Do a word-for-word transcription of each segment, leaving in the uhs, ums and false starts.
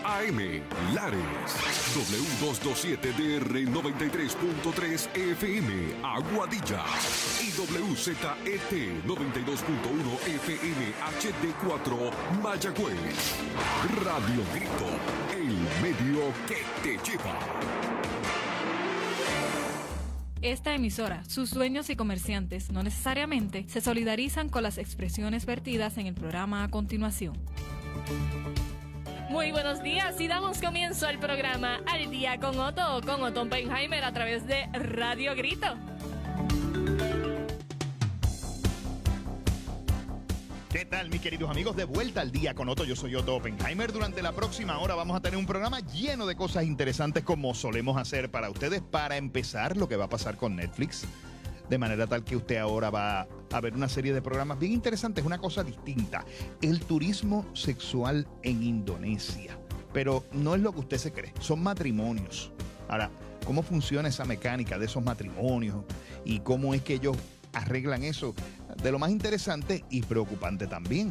A M, Lares. W doscientos veintisiete D R noventa y tres punto tres F M, Aguadilla. Y W Z E T noventa y dos punto uno F M H D cuatro, Mayagüez. Radio Grito, el medio que te lleva. Esta emisora, sus dueños y comerciantes no necesariamente se solidarizan con las expresiones vertidas en el programa a continuación. Muy buenos días y damos comienzo al programa Al Día con Otto, con Otto Oppenheimer a través de Radio Grito. ¿Qué tal, mis queridos amigos? De vuelta al Día con Otto. Yo soy Otto Oppenheimer. Durante la próxima hora vamos a tener un programa lleno de cosas interesantes como solemos hacer para ustedes. Para empezar, lo que va a pasar con Netflix. De manera tal que usted ahora va a ver una serie de programas bien interesantes, una cosa distinta. El turismo sexual en Indonesia. Pero no es lo que usted se cree, son matrimonios. Ahora, ¿cómo funciona esa mecánica de esos matrimonios? ¿Y cómo es que ellos arreglan eso? De lo más interesante y preocupante también.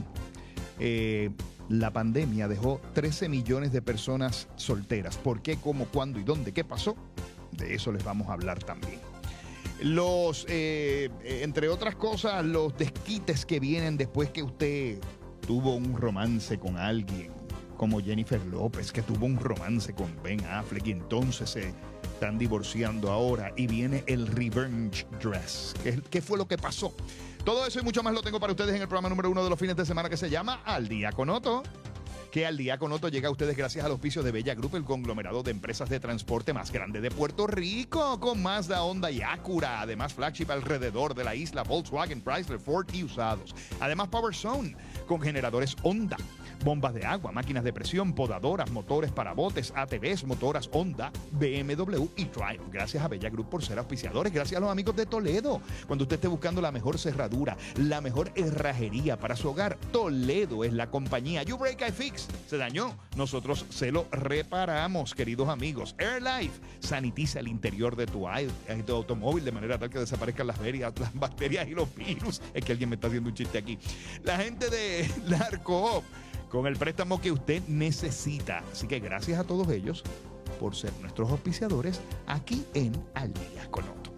Eh, la pandemia dejó trece millones de personas solteras. ¿Por qué, cómo, cuándo y dónde? ¿Qué pasó? De eso les vamos a hablar también. Los, eh, entre otras cosas, los desquites que vienen después que usted tuvo un romance con alguien, como Jennifer López, que tuvo un romance con Ben Affleck y entonces se están divorciando ahora y viene el revenge dress. ¿Qué, qué fue lo que pasó? Todo eso y mucho más lo tengo para ustedes en el programa número uno de los fines de semana que se llama Al Día con Otto. Que Al Día con Otto llega a ustedes gracias al auspicio de Bella Group, el conglomerado de empresas de transporte más grande de Puerto Rico, con Mazda, Honda y Acura. Además, flagship alrededor de la isla, Volkswagen, Chrysler, Ford y usados. Además, Power Zone, con generadores Honda, bombas de agua, máquinas de presión, podadoras, motores para botes, A T Vs, motoras Honda, B M W y Triumph. Gracias a Bella Group por ser auspiciadores. Gracias a los amigos de Toledo. Cuando usted esté buscando la mejor cerradura, la mejor herrajería para su hogar, Toledo es la compañía. You Break, I Fix. Se dañó, nosotros se lo reparamos, queridos amigos. AirLife sanitiza el interior de tu, de tu automóvil de manera tal que desaparezcan las, verias, las bacterias y los virus. Es que alguien me está haciendo un chiste aquí. La gente de Larcoop, con el préstamo que usted necesita. Así que gracias a todos ellos por ser nuestros auspiciadores aquí en Al Día con Otto.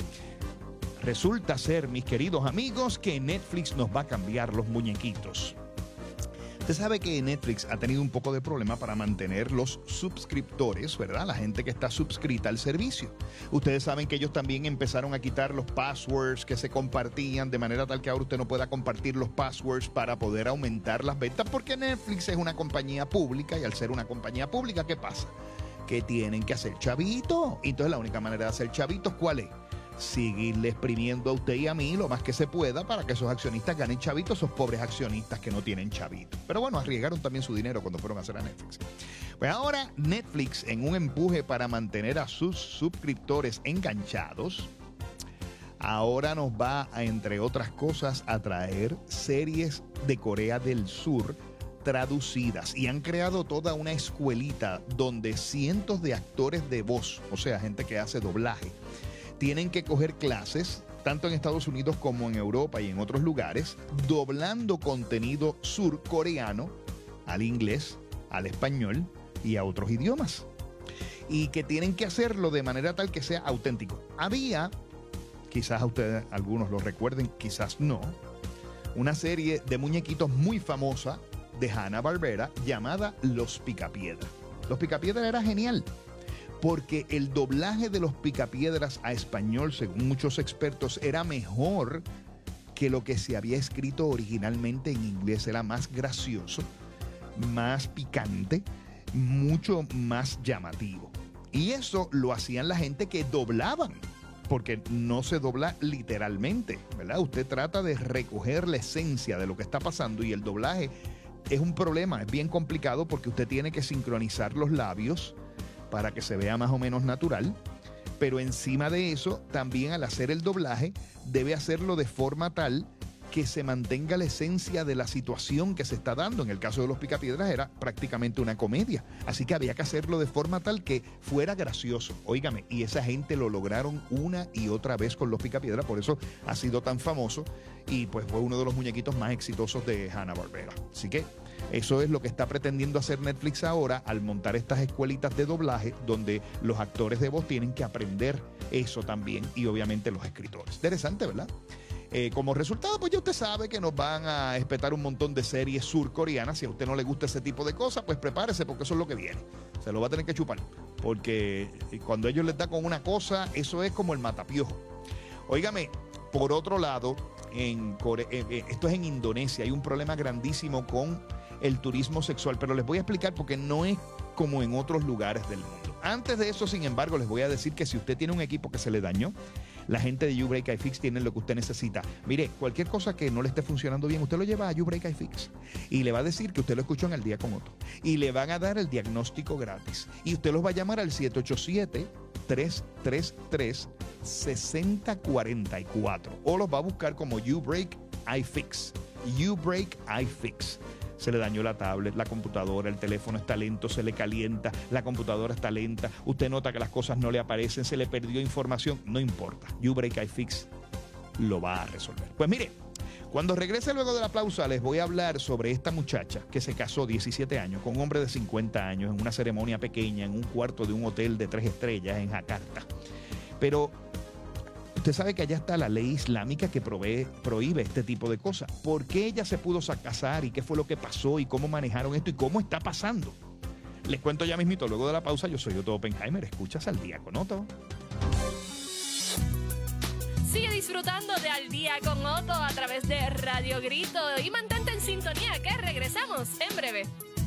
Resulta ser, mis queridos amigos, que Netflix nos va a cambiar los muñequitos. Usted sabe que Netflix ha tenido un poco de problema para mantener los suscriptores, ¿verdad? La gente que está suscrita al servicio. Ustedes saben que ellos también empezaron a quitar los passwords que se compartían, de manera tal que ahora usted no pueda compartir los passwords para poder aumentar las ventas, porque Netflix es una compañía pública y al ser una compañía pública, ¿qué pasa? Que tienen que hacer chavitos. Entonces la única manera de hacer chavitos, ¿cuál es? Seguirle exprimiendo a usted y a mí lo más que se pueda para que esos accionistas ganen chavitos, esos pobres accionistas que no tienen chavitos. Pero bueno, arriesgaron también su dinero cuando fueron a hacer a Netflix. Pues ahora Netflix, en un empuje para mantener a sus suscriptores enganchados, ahora nos va a, entre otras cosas, a traer series de Corea del Sur traducidas, y han creado toda una escuelita donde cientos de actores de voz, o sea, gente que hace doblaje, tienen que coger clases, tanto en Estados Unidos como en Europa y en otros lugares, doblando contenido surcoreano al inglés, al español y a otros idiomas. Y que tienen que hacerlo de manera tal que sea auténtico. Había, quizás a ustedes algunos lo recuerden, quizás no, una serie de muñequitos muy famosa de Hanna-Barbera llamada Los Picapiedra. Los Picapiedra era genial, porque el doblaje de los Picapiedras a español, según muchos expertos, era mejor que lo que se había escrito originalmente en inglés. Era más gracioso, más picante, mucho más llamativo. Y eso lo hacían la gente que doblaban, porque no se dobla literalmente, ¿verdad? Usted trata de recoger la esencia de lo que está pasando, y el doblaje es un problema, es bien complicado, porque usted tiene que sincronizar los labios para que se vea más o menos natural, pero encima de eso, también al hacer el doblaje, debe hacerlo de forma tal que se mantenga la esencia de la situación que se está dando. En el caso de los Picapiedras era prácticamente una comedia, así que había que hacerlo de forma tal que fuera gracioso. Óigame, y esa gente lo lograron una y otra vez con los Picapiedras, por eso ha sido tan famoso y pues fue uno de los muñequitos más exitosos de Hanna-Barbera. Así que eso es lo que está pretendiendo hacer Netflix ahora al montar estas escuelitas de doblaje donde los actores de voz tienen que aprender eso también y obviamente los escritores. Interesante, ¿verdad? Eh, como resultado, pues ya usted sabe que nos van a espetar un montón de series surcoreanas. Si a usted no le gusta ese tipo de cosas, pues prepárese porque eso es lo que viene. Se lo va a tener que chupar. Porque cuando ellos les da con una cosa, eso es como el matapiojo. Óigame, por otro lado, en Core- eh, eh, esto es en Indonesia. Hay un problema grandísimo con el turismo sexual, pero les voy a explicar porque no es como en otros lugares del mundo. Antes de eso, sin embargo, les voy a decir que si usted tiene un equipo que se le dañó, la gente de YouBreak iFix tiene lo que usted necesita. Mire, cualquier cosa que no le esté funcionando bien, usted lo lleva a YouBreak iFix y le va a decir que usted lo escuchó en El Día con Otto y le van a dar el diagnóstico gratis y usted los va a llamar al siete ocho siete, tres tres tres, seis cero cuatro cuatro o los va a buscar como YouBreak iFix. YouBreak iFix. Se le dañó la tablet, la computadora, el teléfono está lento, se le calienta, la computadora está lenta, usted nota que las cosas no le aparecen, se le perdió información, no importa. YouBreak iFix lo va a resolver. Pues mire, cuando regrese luego de la pausa les voy a hablar sobre esta muchacha que se casó diecisiete años con un hombre de cincuenta años en una ceremonia pequeña en un cuarto de un hotel de tres estrellas en Jakarta. Pero usted sabe que allá está la ley islámica que provee, prohíbe este tipo de cosas. ¿Por qué ella se pudo casar y qué fue lo que pasó y cómo manejaron esto y cómo está pasando? Les cuento ya mismito luego de la pausa. Yo soy Otto Oppenheimer. Escuchas Al Día con Otto. Sigue disfrutando de Al Día con Otto a través de Radio Grito y mantente en sintonía que regresamos en breve.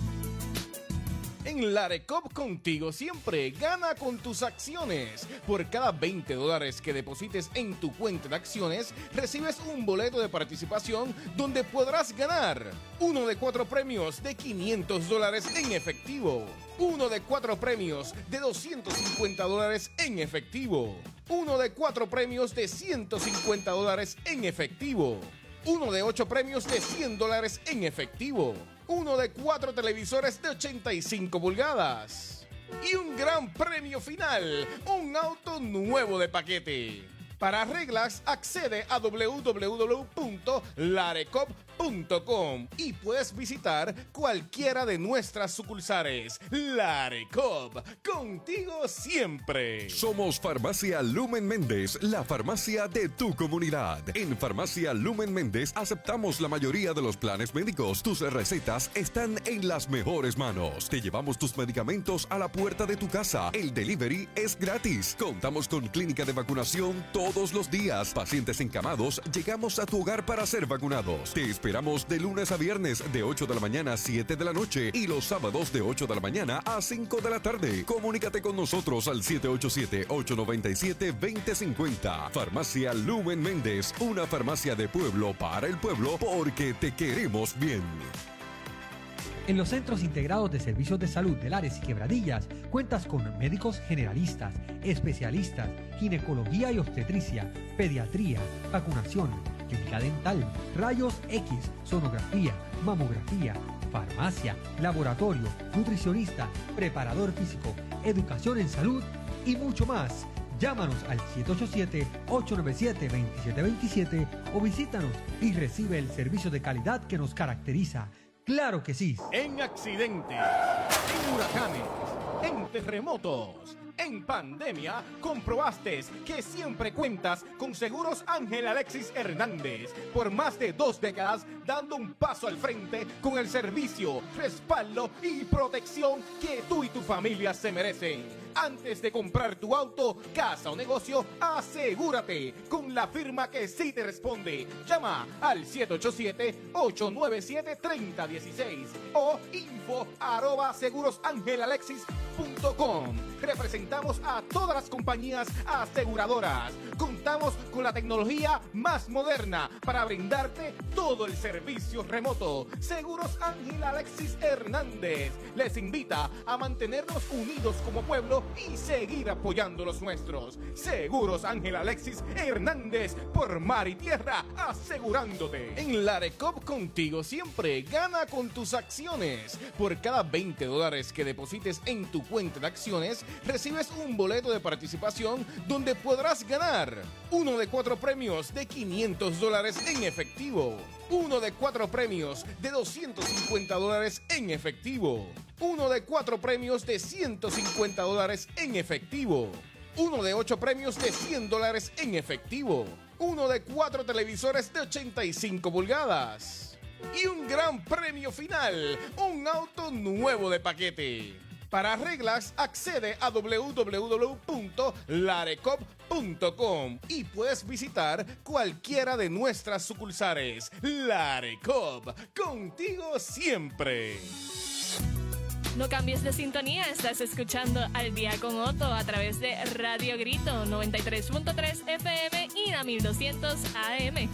En Larecop contigo siempre, gana con tus acciones. Por cada veinte dólares que deposites en tu cuenta de acciones, recibes un boleto de participación donde podrás ganar uno de cuatro premios de quinientos dólares en efectivo, uno de cuatro premios de doscientos cincuenta dólares en efectivo, uno de cuatro premios de ciento cincuenta dólares en efectivo, uno de ocho premios de cien dólares en efectivo, uno de cuatro televisores de ochenta y cinco pulgadas y un gran premio final, un auto nuevo de paquete. Para reglas, accede a doble u doble u doble u punto larecop punto com y puedes visitar cualquiera de nuestras sucursales. Larecop, contigo siempre. Somos Farmacia Lumen Méndez, la farmacia de tu comunidad. En Farmacia Lumen Méndez aceptamos la mayoría de los planes médicos. Tus recetas están en las mejores manos. Te llevamos tus medicamentos a la puerta de tu casa. El delivery es gratis. Contamos con clínica de vacunación todos los días. Pacientes encamados, llegamos a tu hogar para ser vacunados. Te esperamos de lunes a viernes de ocho de la mañana a siete de la noche y los sábados de ocho de la mañana a cinco de la tarde. Comunícate con nosotros al siete ocho siete, ocho nueve siete, dos cero cinco cero. Farmacia Lumen Méndez, una farmacia de pueblo para el pueblo porque te queremos bien. En los Centros Integrados de Servicios de Salud de Lares y Quebradillas cuentas con médicos generalistas, especialistas, ginecología y obstetricia, pediatría, vacunación, clínica dental, rayos X, sonografía, mamografía, farmacia, laboratorio, nutricionista, preparador físico, educación en salud y mucho más. Llámanos al siete ocho siete, ocho nueve siete, dos siete dos siete o visítanos y recibe el servicio de calidad que nos caracteriza. ¡Claro que sí! En accidentes, en huracanes, en terremotos, en pandemia, comprobaste que siempre cuentas con Seguros Ángel Alexis Hernández. Por más de dos décadas, dando un paso al frente con el servicio, respaldo y protección que tú y tu familia se merecen. Antes de comprar tu auto, casa o negocio, asegúrate con la firma que sí te responde. Llama al siete ocho siete, ocho nueve siete, tres cero uno seis o info arroba segurosangelalexis punto com. Representamos a todas las compañías aseguradoras. Contamos con la tecnología más moderna para brindarte todo el servicio remoto. Seguros Ángel Alexis Hernández les invita a mantenernos unidos como pueblo y seguir apoyando los nuestros. Seguros Ángel Alexis Hernández, por mar y tierra, asegurándote. En Larecop, contigo siempre. Gana con tus acciones. Por cada veinte dólares que deposites en tu cuenta de acciones, recibes un boleto de participación donde podrás ganar uno de cuatro premios de quinientos dólares en efectivo, uno de cuatro premios de doscientos cincuenta dólares en efectivo, uno de cuatro premios de ciento cincuenta dólares en efectivo, uno de ocho premios de cien dólares en efectivo, uno de cuatro televisores de ochenta y cinco pulgadas y un gran premio final, un auto nuevo de paquete. Para reglas, accede a doble u doble u doble u punto larecop punto com y puedes visitar cualquiera de nuestras sucursales. Larecop, contigo siempre. No cambies de sintonía, estás escuchando Al Día con Otto a través de Radio Grito noventa y tres punto tres F M y la mil doscientos A M.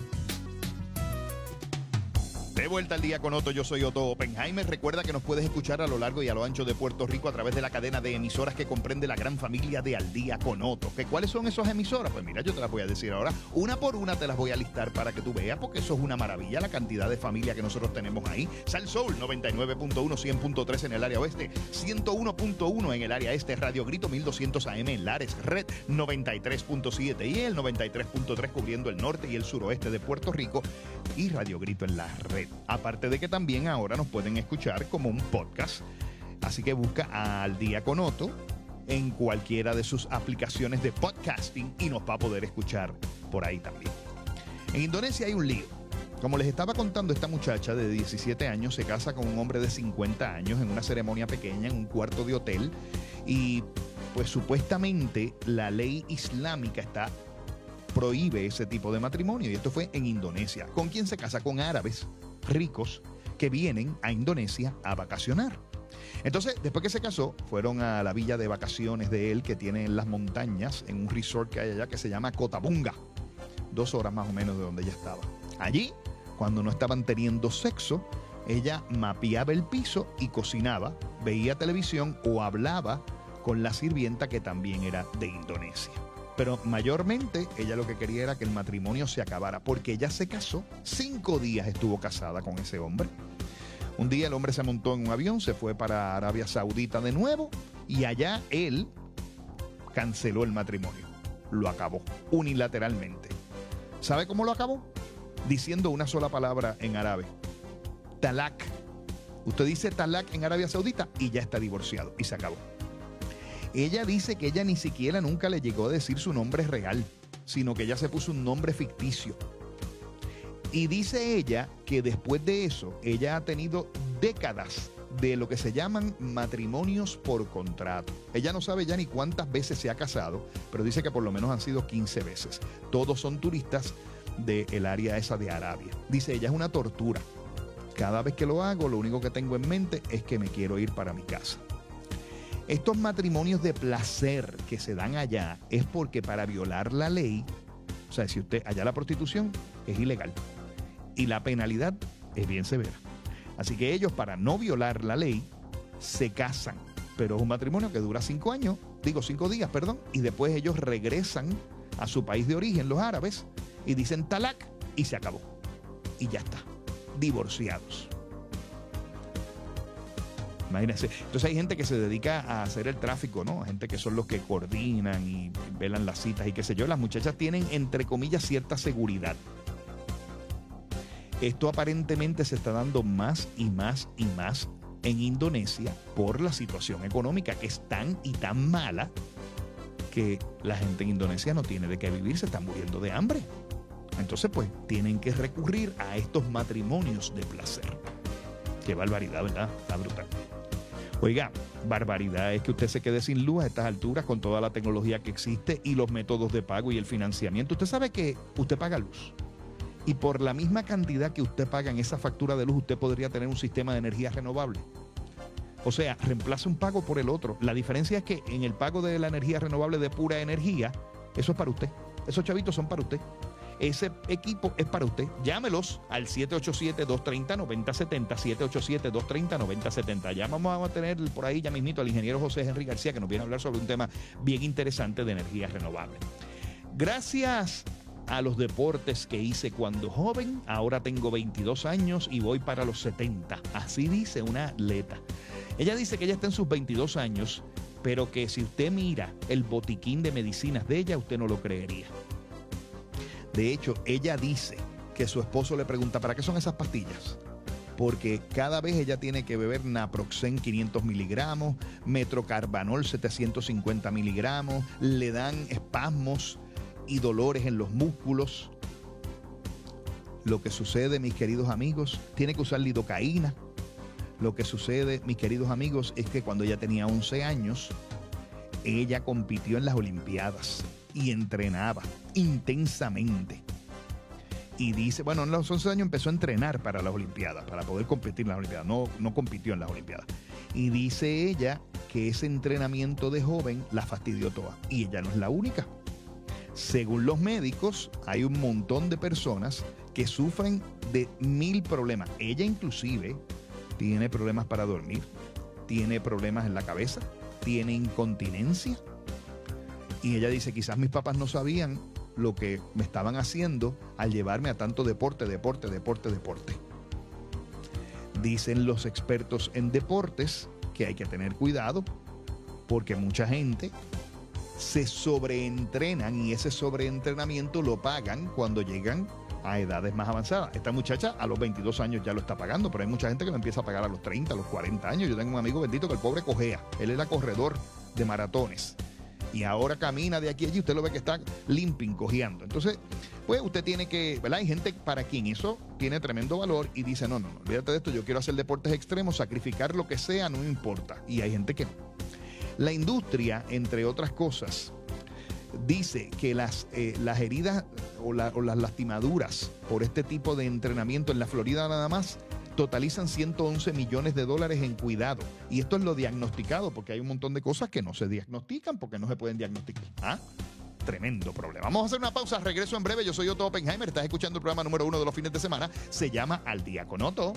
De vuelta al día con Otto, yo soy Otto Oppenheimer. Recuerda que nos puedes escuchar a lo largo y a lo ancho de Puerto Rico a través de la cadena de emisoras que comprende la gran familia de Al Día con Otto. ¿Que ¿Cuáles son esas emisoras? Pues mira, yo te las voy a decir ahora. Una por una te las voy a listar para que tú veas, porque eso es una maravilla, la cantidad de familia que nosotros tenemos ahí. Sal Soul noventa y nueve punto uno, cien punto tres en el área oeste, ciento uno punto uno en el área este, Radio Grito mil doscientos A M en Lares, Red noventa y tres punto siete y el noventa y tres punto tres cubriendo el norte y el suroeste de Puerto Rico, y Radio Grito en la red. Aparte de que también ahora nos pueden escuchar como un podcast. Así que busca a Al Día con Otto en cualquiera de sus aplicaciones de podcasting y nos va a poder escuchar por ahí también. En Indonesia hay un lío. Como les estaba contando, esta muchacha de diecisiete años se casa con un hombre de cincuenta años en una ceremonia pequeña en un cuarto de hotel y pues supuestamente la ley islámica está prohíbe ese tipo de matrimonio, y esto fue en Indonesia. ¿Con quién se casa? Con árabes ricos que vienen a Indonesia a vacacionar. Entonces, después que se casó, fueron a la villa de vacaciones de él que tiene en las montañas, en un resort que hay allá que se llama Cotabunga, dos horas más o menos de donde ella estaba. Allí, cuando no estaban teniendo sexo, ella mapeaba el piso y cocinaba, veía televisión o hablaba con la sirvienta que también era de Indonesia. Pero mayormente ella lo que quería era que el matrimonio se acabara, porque ella se casó, cinco días estuvo casada con ese hombre. Un día el hombre se montó en un avión, se fue para Arabia Saudita de nuevo y allá él canceló el matrimonio, lo acabó unilateralmente. ¿Sabe cómo lo acabó? Diciendo una sola palabra en árabe: talak. Usted dice talak en Arabia Saudita y ya está divorciado y se acabó. Ella dice que ella ni siquiera nunca le llegó a decir su nombre real, sino que ella se puso un nombre ficticio. Y dice ella que después de eso, ella ha tenido décadas de lo que se llaman matrimonios por contrato. Ella no sabe ya ni cuántas veces se ha casado, pero dice que por lo menos han sido quince veces. Todos son turistas del área esa de Arabia. Dice ella, es una tortura. Cada vez que lo hago, lo único que tengo en mente es que me quiero ir para mi casa. Estos matrimonios de placer que se dan allá es porque para violar la ley, o sea, si usted, allá la prostitución es ilegal y la penalidad es bien severa. Así que ellos, para no violar la ley, se casan, pero es un matrimonio que dura cinco años, digo cinco días, perdón, y después ellos regresan a su país de origen, los árabes, y dicen talak y se acabó. Y ya está, divorciados. Imagínense. Entonces hay gente que se dedica a hacer el tráfico, ¿no? Gente que son los que coordinan y velan las citas y qué sé yo. Las muchachas tienen, entre comillas, cierta seguridad. Esto aparentemente se está dando más y más y más en Indonesia por la situación económica que es tan y tan mala que la gente en Indonesia no tiene de qué vivir, se están muriendo de hambre. Entonces, pues, tienen que recurrir a estos matrimonios de placer. Qué barbaridad, ¿verdad? Está brutal. Oiga, barbaridad es que usted se quede sin luz a estas alturas con toda la tecnología que existe y los métodos de pago y el financiamiento. Usted sabe que usted paga luz y por la misma cantidad que usted paga en esa factura de luz, usted podría tener un sistema de energía renovable. O sea, reemplaza un pago por el otro. La diferencia es que en el pago de la energía renovable de Pura Energía, eso es para usted. Esos chavitos son para usted. Ese equipo es para usted. Llámelos al siete ocho siete, dos tres cero, nueve cero siete cero, siete ocho siete, dos tres cero, nueve cero siete cero. Ya vamos a tener por ahí ya mismito al ingeniero José Henry García, que nos viene a hablar sobre un tema bien interesante de energía renovable. Gracias a los deportes que hice cuando joven, ahora tengo veintidós años y voy para los setenta. Así dice una atleta. Ella dice que ella está en sus veintidós años, pero que si usted mira el botiquín de medicinas de ella, usted no lo creería. De hecho, ella dice que su esposo le pregunta, ¿para qué son esas pastillas? Porque cada vez ella tiene que beber Naproxen quinientos miligramos, Metrocarbanol setecientos cincuenta miligramos, le dan espasmos y dolores en los músculos. Lo que sucede, mis queridos amigos, tiene que usar lidocaína. Lo que sucede, mis queridos amigos, es que cuando ella tenía once años, ella compitió en las Olimpiadas y entrenaba intensamente. Y dice, bueno, en los once años empezó a entrenar para las Olimpiadas, para poder competir en las Olimpiadas. No, no compitió en las Olimpiadas. Y dice ella que ese entrenamiento de joven la fastidió toda. Y ella no es la única. Según los médicos, hay un montón de personas que sufren de mil problemas. Ella inclusive tiene problemas para dormir, tiene problemas en la cabeza, tiene incontinencia. Y ella dice, quizás mis papás no sabían lo que me estaban haciendo al llevarme a tanto deporte, deporte, deporte, deporte. Dicen los expertos en deportes que hay que tener cuidado porque mucha gente se sobreentrenan y ese sobreentrenamiento lo pagan cuando llegan a edades más avanzadas. Esta muchacha a los veintidós años ya lo está pagando, pero hay mucha gente que lo empieza a pagar a los treinta, a los cuarenta años. Yo tengo un amigo bendito que el pobre cojea. Él era corredor de maratones. Y ahora camina de aquí a allí, usted lo ve que está limping, cojeando. Entonces, pues usted tiene que, ¿verdad? Hay gente para quien eso tiene tremendo valor y dice, no, no, no, olvídate de esto, yo quiero hacer deportes extremos, sacrificar lo que sea, no me importa. Y hay gente que no. La industria, entre otras cosas, dice que las, eh, las heridas o, la, o las lastimaduras por este tipo de entrenamiento en la Florida nada más totalizan ciento once millones de dólares en cuidado. Y esto es lo diagnosticado, porque hay un montón de cosas que no se diagnostican porque no se pueden diagnosticar. ¿Ah? Tremendo problema. Vamos a hacer una pausa, regreso en breve. Yo soy Otto Oppenheimer, estás escuchando el programa número uno de los fines de semana. Se llama Al Día con Otto.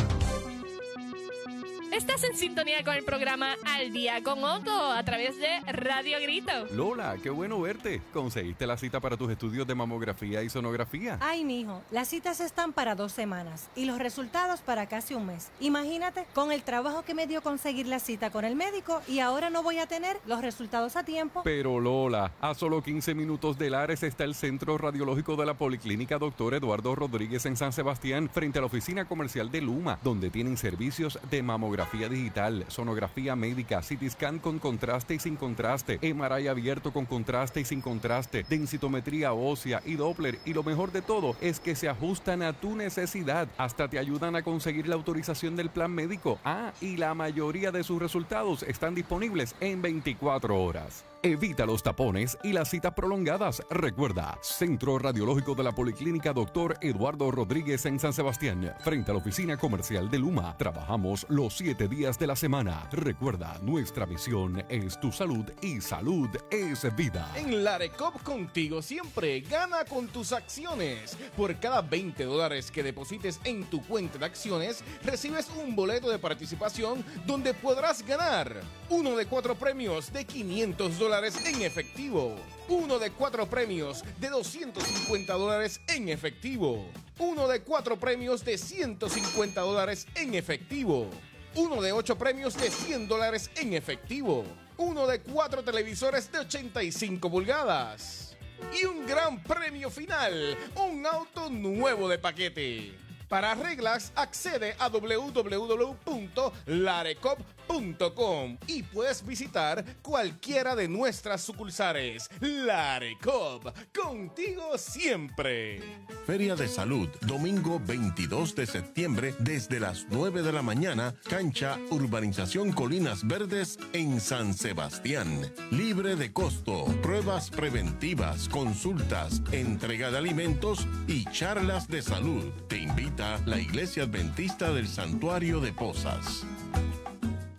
Estás en sintonía con el programa Al Día con Otto a través de Radio Grito. Lola, qué bueno verte. ¿Conseguiste la cita para tus estudios de mamografía y sonografía? Ay, mijo, las citas están para dos semanas y los resultados para casi un mes. Imagínate, con el trabajo que me dio conseguir la cita con el médico y ahora no voy a tener los resultados a tiempo. Pero Lola, a solo quince minutos de Lares está el Centro Radiológico de la Policlínica Doctor Eduardo Rodríguez en San Sebastián, frente a la oficina comercial de Luma, donde tienen servicios de mamografía digital, sonografía médica, C T scan con contraste y sin contraste, M R I abierto con contraste y sin contraste, densitometría ósea y Doppler, y lo mejor de todo es que se ajustan a tu necesidad, hasta te ayudan a conseguir la autorización del plan médico. Ah, y la mayoría de sus resultados están disponibles en veinticuatro horas. Evita los tapones y las citas prolongadas. Recuerda, Centro Radiológico de la Policlínica Doctor Eduardo Rodríguez en San Sebastián, frente a la oficina comercial de Luma. Trabajamos los siete días de la semana. Recuerda, nuestra misión es tu salud y salud es vida. En Larecop contigo siempre, gana con tus acciones. Por cada veinte dólares que deposites en tu cuenta de acciones, recibes un boleto de participación donde podrás ganar uno de cuatro premios de quinientos dólares en efectivo, uno de cuatro premios de doscientos cincuenta dólares en efectivo, uno de cuatro premios de ciento cincuenta dólares en efectivo, uno de ocho premios de cien dólares en efectivo, uno de cuatro televisores de ochenta y cinco pulgadas y un gran premio final, un auto nuevo de paquete. Para reglas, accede a doble u doble u doble u punto larecop punto com y puedes visitar cualquiera de nuestras sucursales. Larecop, contigo siempre. Feria de Salud, domingo veintidós de septiembre, desde las nueve de la mañana, cancha Urbanización Colinas Verdes en San Sebastián. Libre de costo, pruebas preventivas, consultas, entrega de alimentos y charlas de salud. Te invita la Iglesia Adventista del Santuario de Pozas.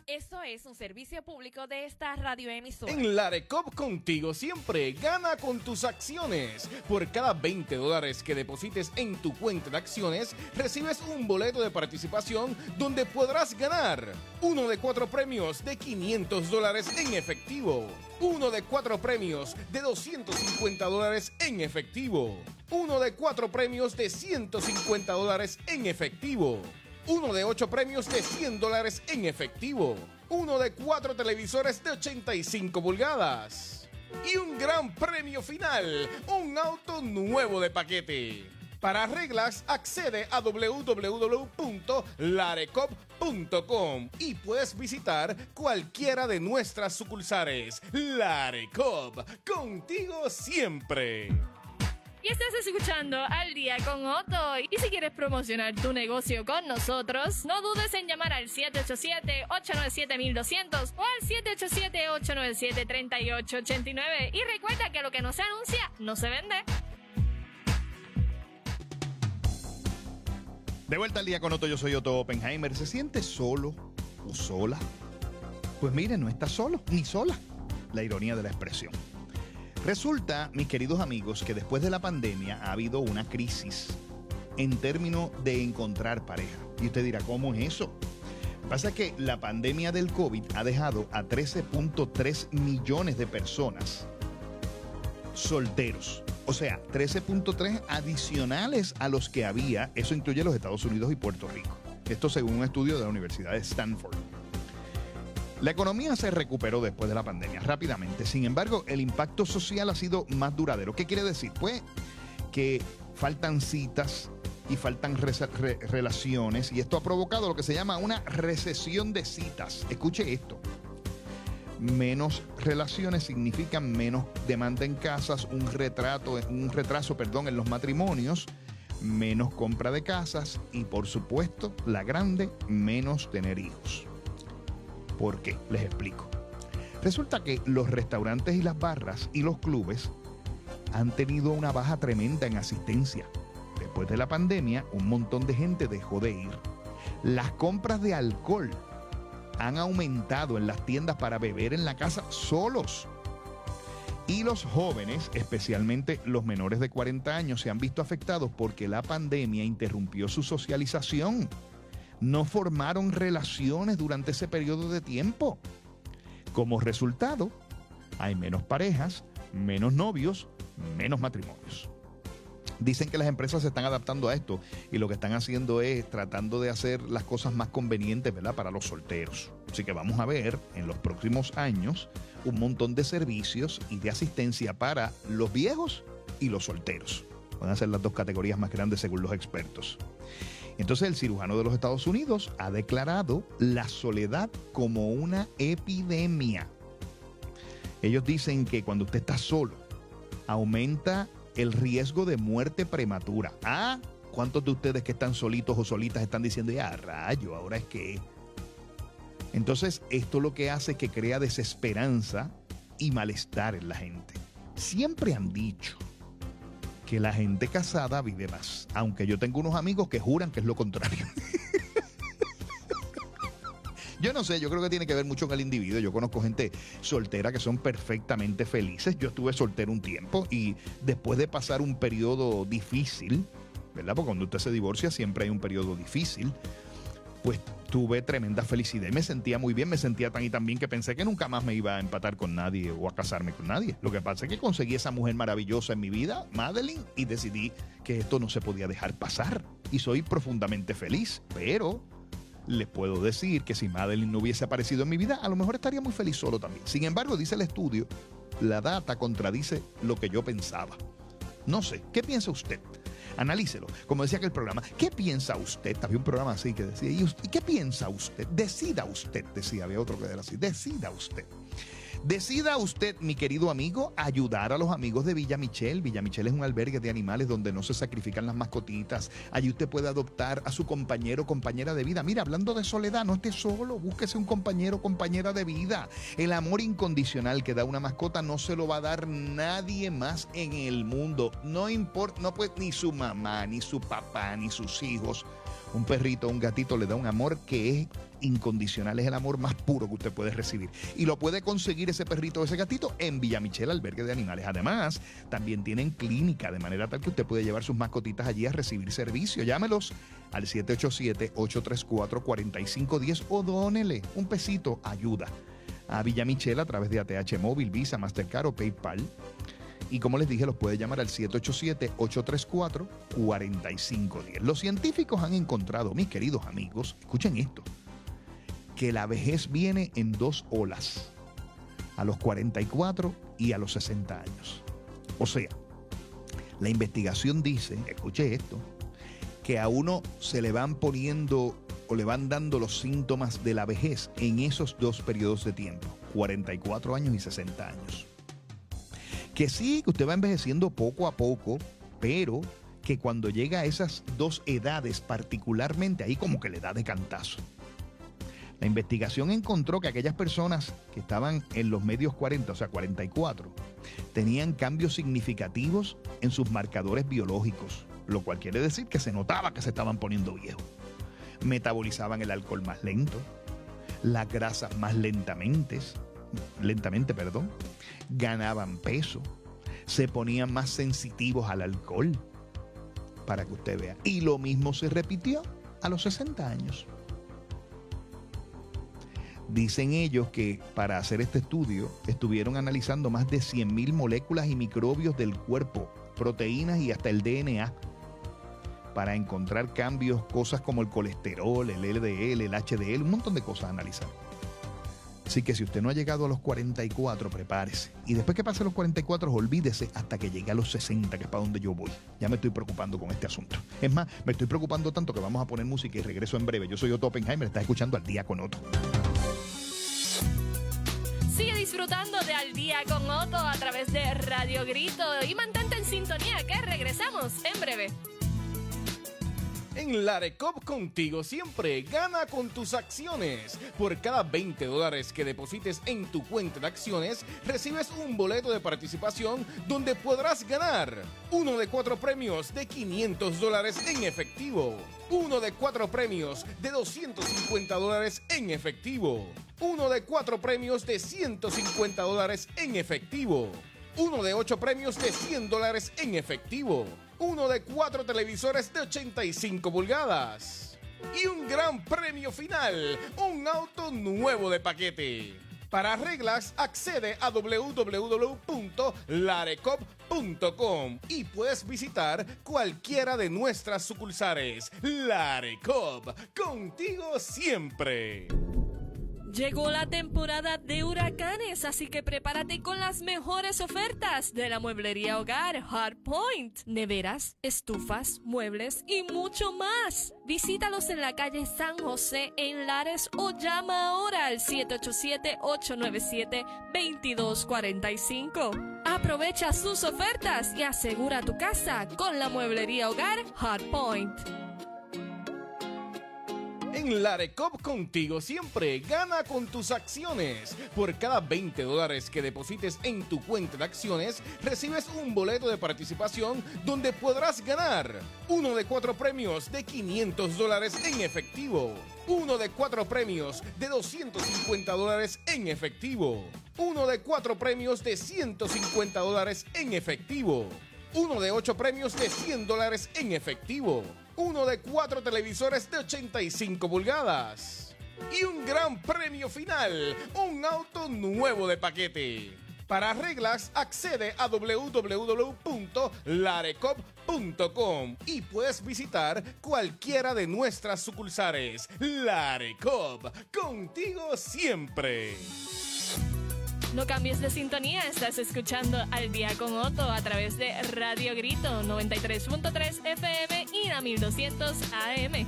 es un servicio público de esta radioemisora. En Larecop contigo siempre gana con tus acciones. Por cada veinte dólares que deposites en tu cuenta de acciones, recibes un boleto de participación donde podrás ganar uno de cuatro premios de quinientos dólares en efectivo, uno de cuatro premios de doscientos cincuenta dólares en efectivo, uno de cuatro premios de ciento cincuenta dólares en efectivo, uno de ocho premios de cien dólares en efectivo, uno de cuatro televisores de ochenta y cinco pulgadas y un gran premio final, un auto nuevo de paquete. Para reglas, accede a doble u doble u doble u punto larecop punto com y puedes visitar cualquiera de nuestras sucursales. Larecop, contigo siempre. Y estás escuchando Al Día con Otto. Y si quieres promocionar tu negocio con nosotros, no dudes en llamar al siete ocho siete, ocho nueve siete, dos cero cero o al siete ocho siete, ocho nueve siete, tres ocho ocho nueve. Y recuerda que lo que no se anuncia, no se vende. De vuelta al Día con Otto, yo soy Otto Oppenheimer. ¿Se siente solo o sola? Pues mire, no está solo ni sola. La ironía de la expresión. Resulta, mis queridos amigos, que después de la pandemia ha habido una crisis en términos de encontrar pareja. Y usted dirá, ¿cómo es eso? Pasa que la pandemia del COVID ha dejado a trece punto tres millones de personas solteros. O sea, trece punto tres adicionales a los que había. Eso incluye los Estados Unidos y Puerto Rico. Esto según un estudio de la Universidad de Stanford. La economía se recuperó después de la pandemia rápidamente. Sin embargo, el impacto social ha sido más duradero. ¿Qué quiere decir? Pues que faltan citas y faltan re re relaciones. Y esto ha provocado lo que se llama una recesión de citas. Escuche esto. Menos relaciones significan menos demanda en casas, un retrato, un retraso, perdón, en los matrimonios, menos compra de casas y, por supuesto, la grande, menos tener hijos. ¿Por qué? Les explico. Resulta que los restaurantes y las barras y los clubes han tenido una baja tremenda en asistencia. Después de la pandemia, un montón de gente dejó de ir. Las compras de alcohol han aumentado en las tiendas para beber en la casa solos. Y los jóvenes, especialmente los menores de cuarenta años, se han visto afectados porque la pandemia interrumpió su socialización. No formaron relaciones durante ese periodo de tiempo. Como resultado, hay menos parejas, menos novios, menos matrimonios. Dicen que las empresas se están adaptando a esto y lo que están haciendo es tratando de hacer las cosas más convenientes, ¿verdad?, para los solteros. Así que vamos a ver en los próximos años un montón de servicios y de asistencia para los viejos y los solteros. Van a ser las dos categorías más grandes según los expertos. Entonces el cirujano de los Estados Unidos ha declarado la soledad como una epidemia. Ellos dicen que cuando usted está solo, aumenta el riesgo de muerte prematura. Ah, ¿cuántos de ustedes que están solitos o solitas están diciendo, ya rayo, ahora es que? Entonces esto lo que hace es que crea desesperanza y malestar en la gente. Siempre han dicho que la gente casada vive más, aunque yo tengo unos amigos que juran que es lo contrario. Yo no sé, yo creo que tiene que ver mucho con el individuo. Yo conozco gente soltera que son perfectamente felices. Yo estuve soltero un tiempo y después de pasar un periodo difícil, ¿verdad? Porque cuando usted se divorcia siempre hay un periodo difícil, pues tuve tremenda felicidad y me sentía muy bien, me sentía tan y tan bien que pensé que nunca más me iba a empatar con nadie o a casarme con nadie. Lo que pasa es que conseguí esa mujer maravillosa en mi vida, Madeline, y decidí que esto no se podía dejar pasar. Y soy profundamente feliz, pero les puedo decir que si Madeline no hubiese aparecido en mi vida, a lo mejor estaría muy feliz solo también. Sin embargo, dice el estudio, la data contradice lo que yo pensaba. No sé, ¿qué piensa usted? Analícelo. Como decía aquel programa, ¿qué piensa usted? Había un programa así que decía, ¿y usted, qué piensa usted? Decida usted, decía, había otro que era así, decida usted. Decida usted, mi querido amigo, ayudar a los amigos de Villa Michel. Villa Michel es un albergue de animales donde no se sacrifican las mascotitas. Allí usted puede adoptar a su compañero o compañera de vida. Mira, hablando de soledad, no esté solo, búsquese un compañero o compañera de vida. El amor incondicional que da una mascota no se lo va a dar nadie más en el mundo. No importa, no puede ni su mamá, ni su papá, ni sus hijos. Un perrito, un gatito le da un amor que es incondicional, es el amor más puro que usted puede recibir. Y lo puede conseguir ese perrito o ese gatito en Villa Michela, albergue de animales. Además, también tienen clínica, de manera tal que usted puede llevar sus mascotitas allí a recibir servicio. Llámelos al siete ocho siete, ocho tres cuatro, cuatro cinco uno cero o dónele un pesito, ayuda a Villa Michela a través de A T H Móvil, Visa, Mastercard o PayPal. Y como les dije, los puede llamar al siete ocho siete, ocho tres cuatro, cuatro cinco uno cero. Los científicos han encontrado, mis queridos amigos, escuchen esto, que la vejez viene en dos olas, a los cuarenta y cuatro y a los sesenta años. O sea, la investigación dice, escuche esto, que a uno se le van poniendo o le van dando los síntomas de la vejez en esos dos periodos de tiempo, cuarenta y cuatro años y sesenta años. Que sí, que usted va envejeciendo poco a poco, pero que cuando llega a esas dos edades particularmente, ahí como que le da de cantazo. La investigación encontró que aquellas personas que estaban en los medios cuarenta, o sea, cuarenta y cuatro, tenían cambios significativos en sus marcadores biológicos, lo cual quiere decir que se notaba que se estaban poniendo viejos. Metabolizaban el alcohol más lento, las grasas más lentamente, lentamente, perdón, ganaban peso, se ponían más sensitivos al alcohol, para que usted vea. Y lo mismo se repitió a los sesenta años. Dicen ellos que para hacer este estudio estuvieron analizando más de cien mil moléculas y microbios del cuerpo, proteínas y hasta el D N A, para encontrar cambios, cosas como el colesterol, el L D L, el H D L, un montón de cosas a analizar. Así que si usted no ha llegado a los cuarenta y cuatro, prepárese. Y después que pase los cuarenta y cuatro, olvídese hasta que llegue a los sesenta, que es para donde yo voy. Ya me estoy preocupando con este asunto. Es más, me estoy preocupando tanto que vamos a poner música y regreso en breve. Yo soy Otto Oppenheimer, estás escuchando Al Día con Otto. Sigue disfrutando de Al Día con Otto a través de Radio Grito y mantente en sintonía que regresamos en breve. En Larecop contigo siempre, gana con tus acciones. Por cada veinte dólares que deposites en tu cuenta de acciones, recibes un boleto de participación donde podrás ganar uno de cuatro premios de quinientos dólares en efectivo, uno de cuatro premios de doscientos cincuenta dólares en efectivo, uno de cuatro premios de ciento cincuenta dólares en efectivo, uno de ocho premios de cien dólares en efectivo, uno de cuatro televisores de ochenta y cinco pulgadas y un gran premio final, un auto nuevo de paquete. Para reglas, accede a doble u doble u doble u punto larecop punto com y puedes visitar cualquiera de nuestras sucursales. Larecop, contigo siempre. Llegó la temporada de huracanes, así que prepárate con las mejores ofertas de la mueblería hogar Hardpoint. Neveras, estufas, muebles y mucho más. Visítalos en la calle San José en Lares o llama ahora al siete ocho siete, ocho nueve siete, dos dos cuatro cinco. Aprovecha sus ofertas y asegura tu casa con la mueblería hogar Hardpoint. En Larecop contigo siempre, gana con tus acciones. Por cada veinte dólares que deposites en tu cuenta de acciones, recibes un boleto de participación donde podrás ganar uno de cuatro premios de quinientos dólares en efectivo, uno de cuatro premios de doscientos cincuenta dólares en efectivo, uno de cuatro premios de ciento cincuenta dólares en efectivo, uno de ocho premios de cien dólares en efectivo, uno de cuatro televisores de ochenta y cinco pulgadas y un gran premio final, un auto nuevo de paquete. Para reglas, accede a doble u doble u doble u punto larecop punto com y puedes visitar cualquiera de nuestras sucursales. Larecop, contigo siempre. No cambies de sintonía, estás escuchando Al Día con Otto a través de Radio Grito noventa y tres punto tres F M y la mil doscientos A M.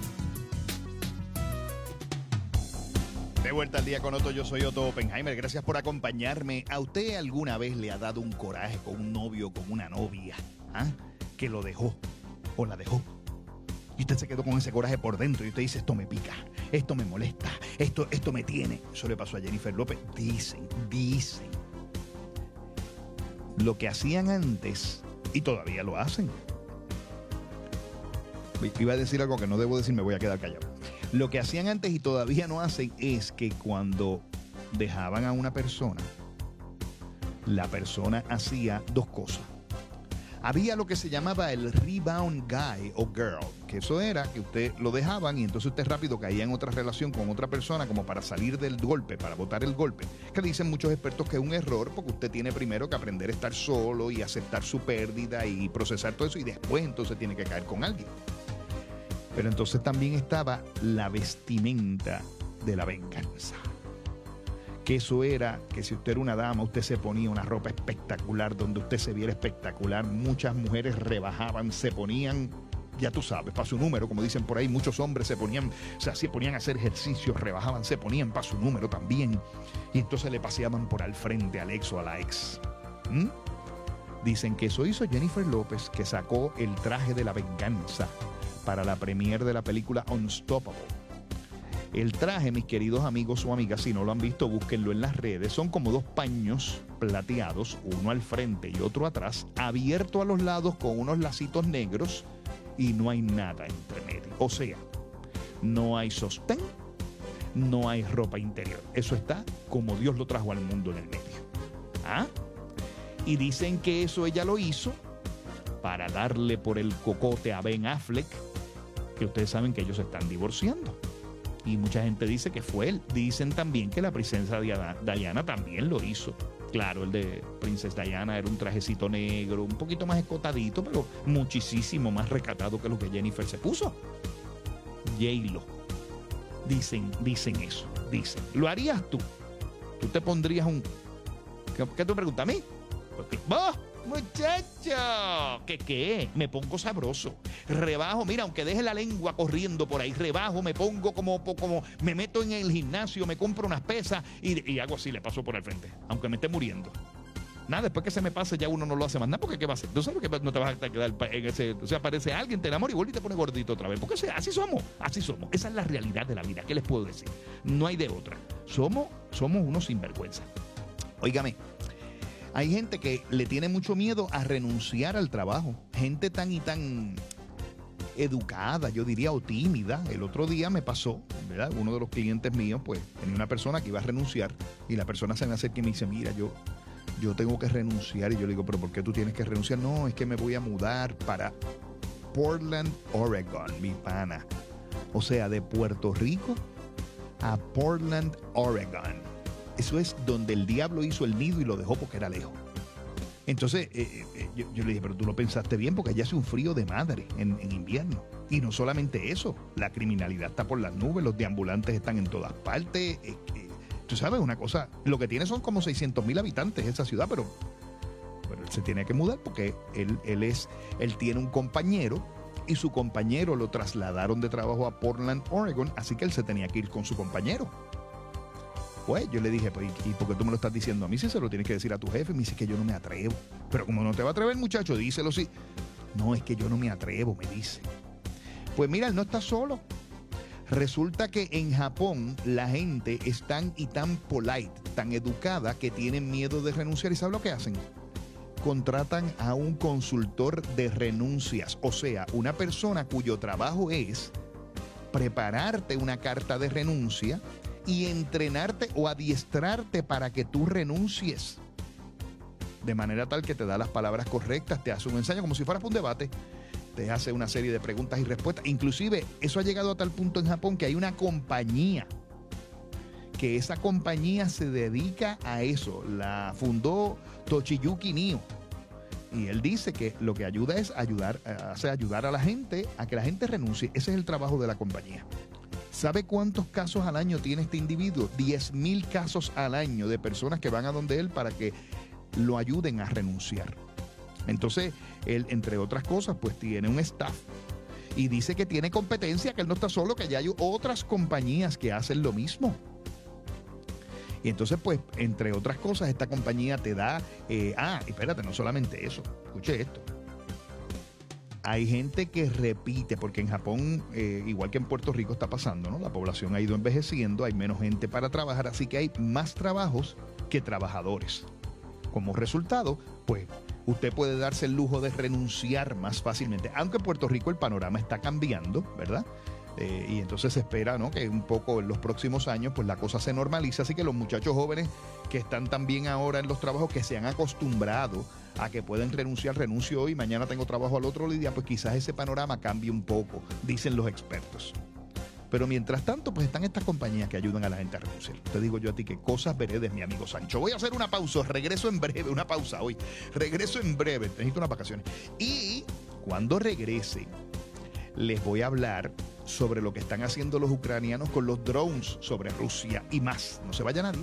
De vuelta Al Día con Otto, yo soy Otto Oppenheimer. Gracias por acompañarme. ¿A usted alguna vez le ha dado un coraje con un novio, con una novia, ¿ah? que lo dejó o la dejó? Y usted se quedó con ese coraje por dentro y usted dice, esto me pica, esto me molesta, esto, esto me tiene. Eso le pasó a Jennifer López. Dicen, dicen. Lo que hacían antes, y todavía lo hacen. Iba a decir algo que no debo decir, me voy a quedar callado. Lo que hacían antes y todavía no hacen es que cuando dejaban a una persona, la persona hacía dos cosas. Había lo que se llamaba el rebound guy o girl, que eso era que usted lo dejaban y entonces usted rápido caía en otra relación con otra persona como para salir del golpe, para botar el golpe. Que dicen muchos expertos que es un error porque usted tiene primero que aprender a estar solo y aceptar su pérdida y procesar todo eso y después entonces tiene que caer con alguien. Pero entonces también estaba la vestimenta de la venganza. Que eso era que si usted era una dama, usted se ponía una ropa espectacular, donde usted se viera espectacular. Muchas mujeres rebajaban, se ponían, ya tú sabes, para su número, como dicen por ahí. Muchos hombres se ponían, o sea, se ponían a hacer ejercicios, rebajaban, se ponían para su número también. Y entonces le paseaban por al frente al ex o a la ex. ¿Mm? Dicen que eso hizo Jennifer López, que sacó el traje de la venganza para la premiere de la película Unstoppable. El traje, mis queridos amigos o amigas, si no lo han visto, búsquenlo en las redes. Son como dos paños plateados, uno al frente y otro atrás, abierto a los lados con unos lacitos negros y no hay nada entre medio. O sea, no hay sostén, no hay ropa interior. Eso está como Dios lo trajo al mundo en el medio. ¿Ah? Y dicen que eso ella lo hizo para darle por el cocote a Ben Affleck, que ustedes saben que ellos se están divorciando. Y mucha gente dice que fue él. Dicen también que la princesa Diana también lo hizo. Claro, el de Princesa Diana era un trajecito negro, un poquito más escotadito, pero muchísimo más recatado que lo que Jennifer se puso. J-Lo. Dicen, dicen eso, dicen. ¿Lo harías tú? ¿Tú te pondrías un... ¿Qué, qué te preguntas a mí? Porque, ¡vos! Muchacho, ¿qué qué? Me pongo sabroso. Rebajo, mira, aunque deje la lengua corriendo por ahí, rebajo, me pongo como, como me meto en el gimnasio, me compro unas pesas y, y hago así, le paso por el frente, aunque me esté muriendo. Nada, después que se me pase ya uno no lo hace más nada, porque ¿qué va a hacer? Tú sabes que no te vas a quedar en ese... O sea, aparece alguien, te enamora y vuelve y te pone gordito otra vez. Porque así somos, así somos. Esa es la realidad de la vida. ¿Qué les puedo decir? No hay de otra. Somos, somos unos sinvergüenza. Óigame. Hay gente que le tiene mucho miedo a renunciar al trabajo. Gente tan y tan educada, yo diría, o tímida. El otro día me pasó, ¿verdad? Uno de los clientes míos, pues, tenía una persona que iba a renunciar y la persona se me acerca y me dice, mira, yo, yo tengo que renunciar. Y yo le digo, ¿pero por qué tú tienes que renunciar? No, es que me voy a mudar para Portland, Oregon, mi pana. O sea, de Puerto Rico a Portland, Oregon. Eso es donde el diablo hizo el nido y lo dejó porque era lejos. Entonces, eh, eh, yo, yo le dije, pero tú lo pensaste bien porque allá hace un frío de madre en, en invierno. Y no solamente eso, la criminalidad está por las nubes, los deambulantes están en todas partes. Eh, eh, tú sabes, una cosa, lo que tiene son como seiscientos mil habitantes esa ciudad, pero, pero él se tiene que mudar porque él, él, es, él tiene un compañero y su compañero lo trasladaron de trabajo a Portland, Oregon, así que él se tenía que ir con su compañero. Pues yo le dije, pues, ¿y por qué tú me lo estás diciendo a mí? Si se lo tienes que decir a tu jefe. Me dice que yo no me atrevo. Pero como no te va a atrever, muchacho, díselo sí. No, es que yo no me atrevo, me dice. Pues mira, él no está solo. Resulta que en Japón la gente es tan y tan polite, tan educada, que tienen miedo de renunciar. ¿Y sabes lo que hacen? Contratan a un consultor de renuncias. O sea, una persona cuyo trabajo es prepararte una carta de renuncia y entrenarte o adiestrarte para que tú renuncies. De manera tal que te da las palabras correctas, te hace un ensayo como si fueras para un debate, te hace una serie de preguntas y respuestas. Inclusive, eso ha llegado a tal punto en Japón que hay una compañía, que esa compañía se dedica a eso. La fundó Tochiyuki Nio. Y él dice que lo que ayuda es ayudar, hace ayudar a la gente a que la gente renuncie. Ese es el trabajo de la compañía. ¿Sabe cuántos casos al año tiene este individuo? diez mil casos al año de personas que van a donde él para que lo ayuden a renunciar. Entonces, él, entre otras cosas, pues tiene un staff. Y dice que tiene competencia, que él no está solo, que ya hay otras compañías que hacen lo mismo. Y entonces, pues, entre otras cosas, esta compañía te da... Eh, ah, espérate, no solamente eso. Escuche esto. Hay gente que repite, porque en Japón, eh, igual que en Puerto Rico está pasando, ¿no? La población ha ido envejeciendo, hay menos gente para trabajar, así que hay más trabajos que trabajadores. Como resultado, pues, usted puede darse el lujo de renunciar más fácilmente. Aunque en Puerto Rico el panorama está cambiando, ¿verdad? Eh, y entonces se espera, ¿no?, que un poco en los próximos años pues la cosa se normaliza, así que los muchachos jóvenes que están también ahora en los trabajos, que se han acostumbrado a que pueden renunciar, renuncio hoy, mañana tengo trabajo al otro día, pues quizás ese panorama cambie un poco, dicen los expertos. Pero mientras tanto, pues están estas compañías que ayudan a la gente a renunciar. Te digo yo a ti que cosas veré de mi amigo Sancho. Voy a hacer una pausa, regreso en breve, una pausa hoy. Regreso en breve, necesito unas vacaciones. Y cuando regrese, les voy a hablar sobre lo que están haciendo los ucranianos con los drones sobre Rusia y más. No se vaya nadie.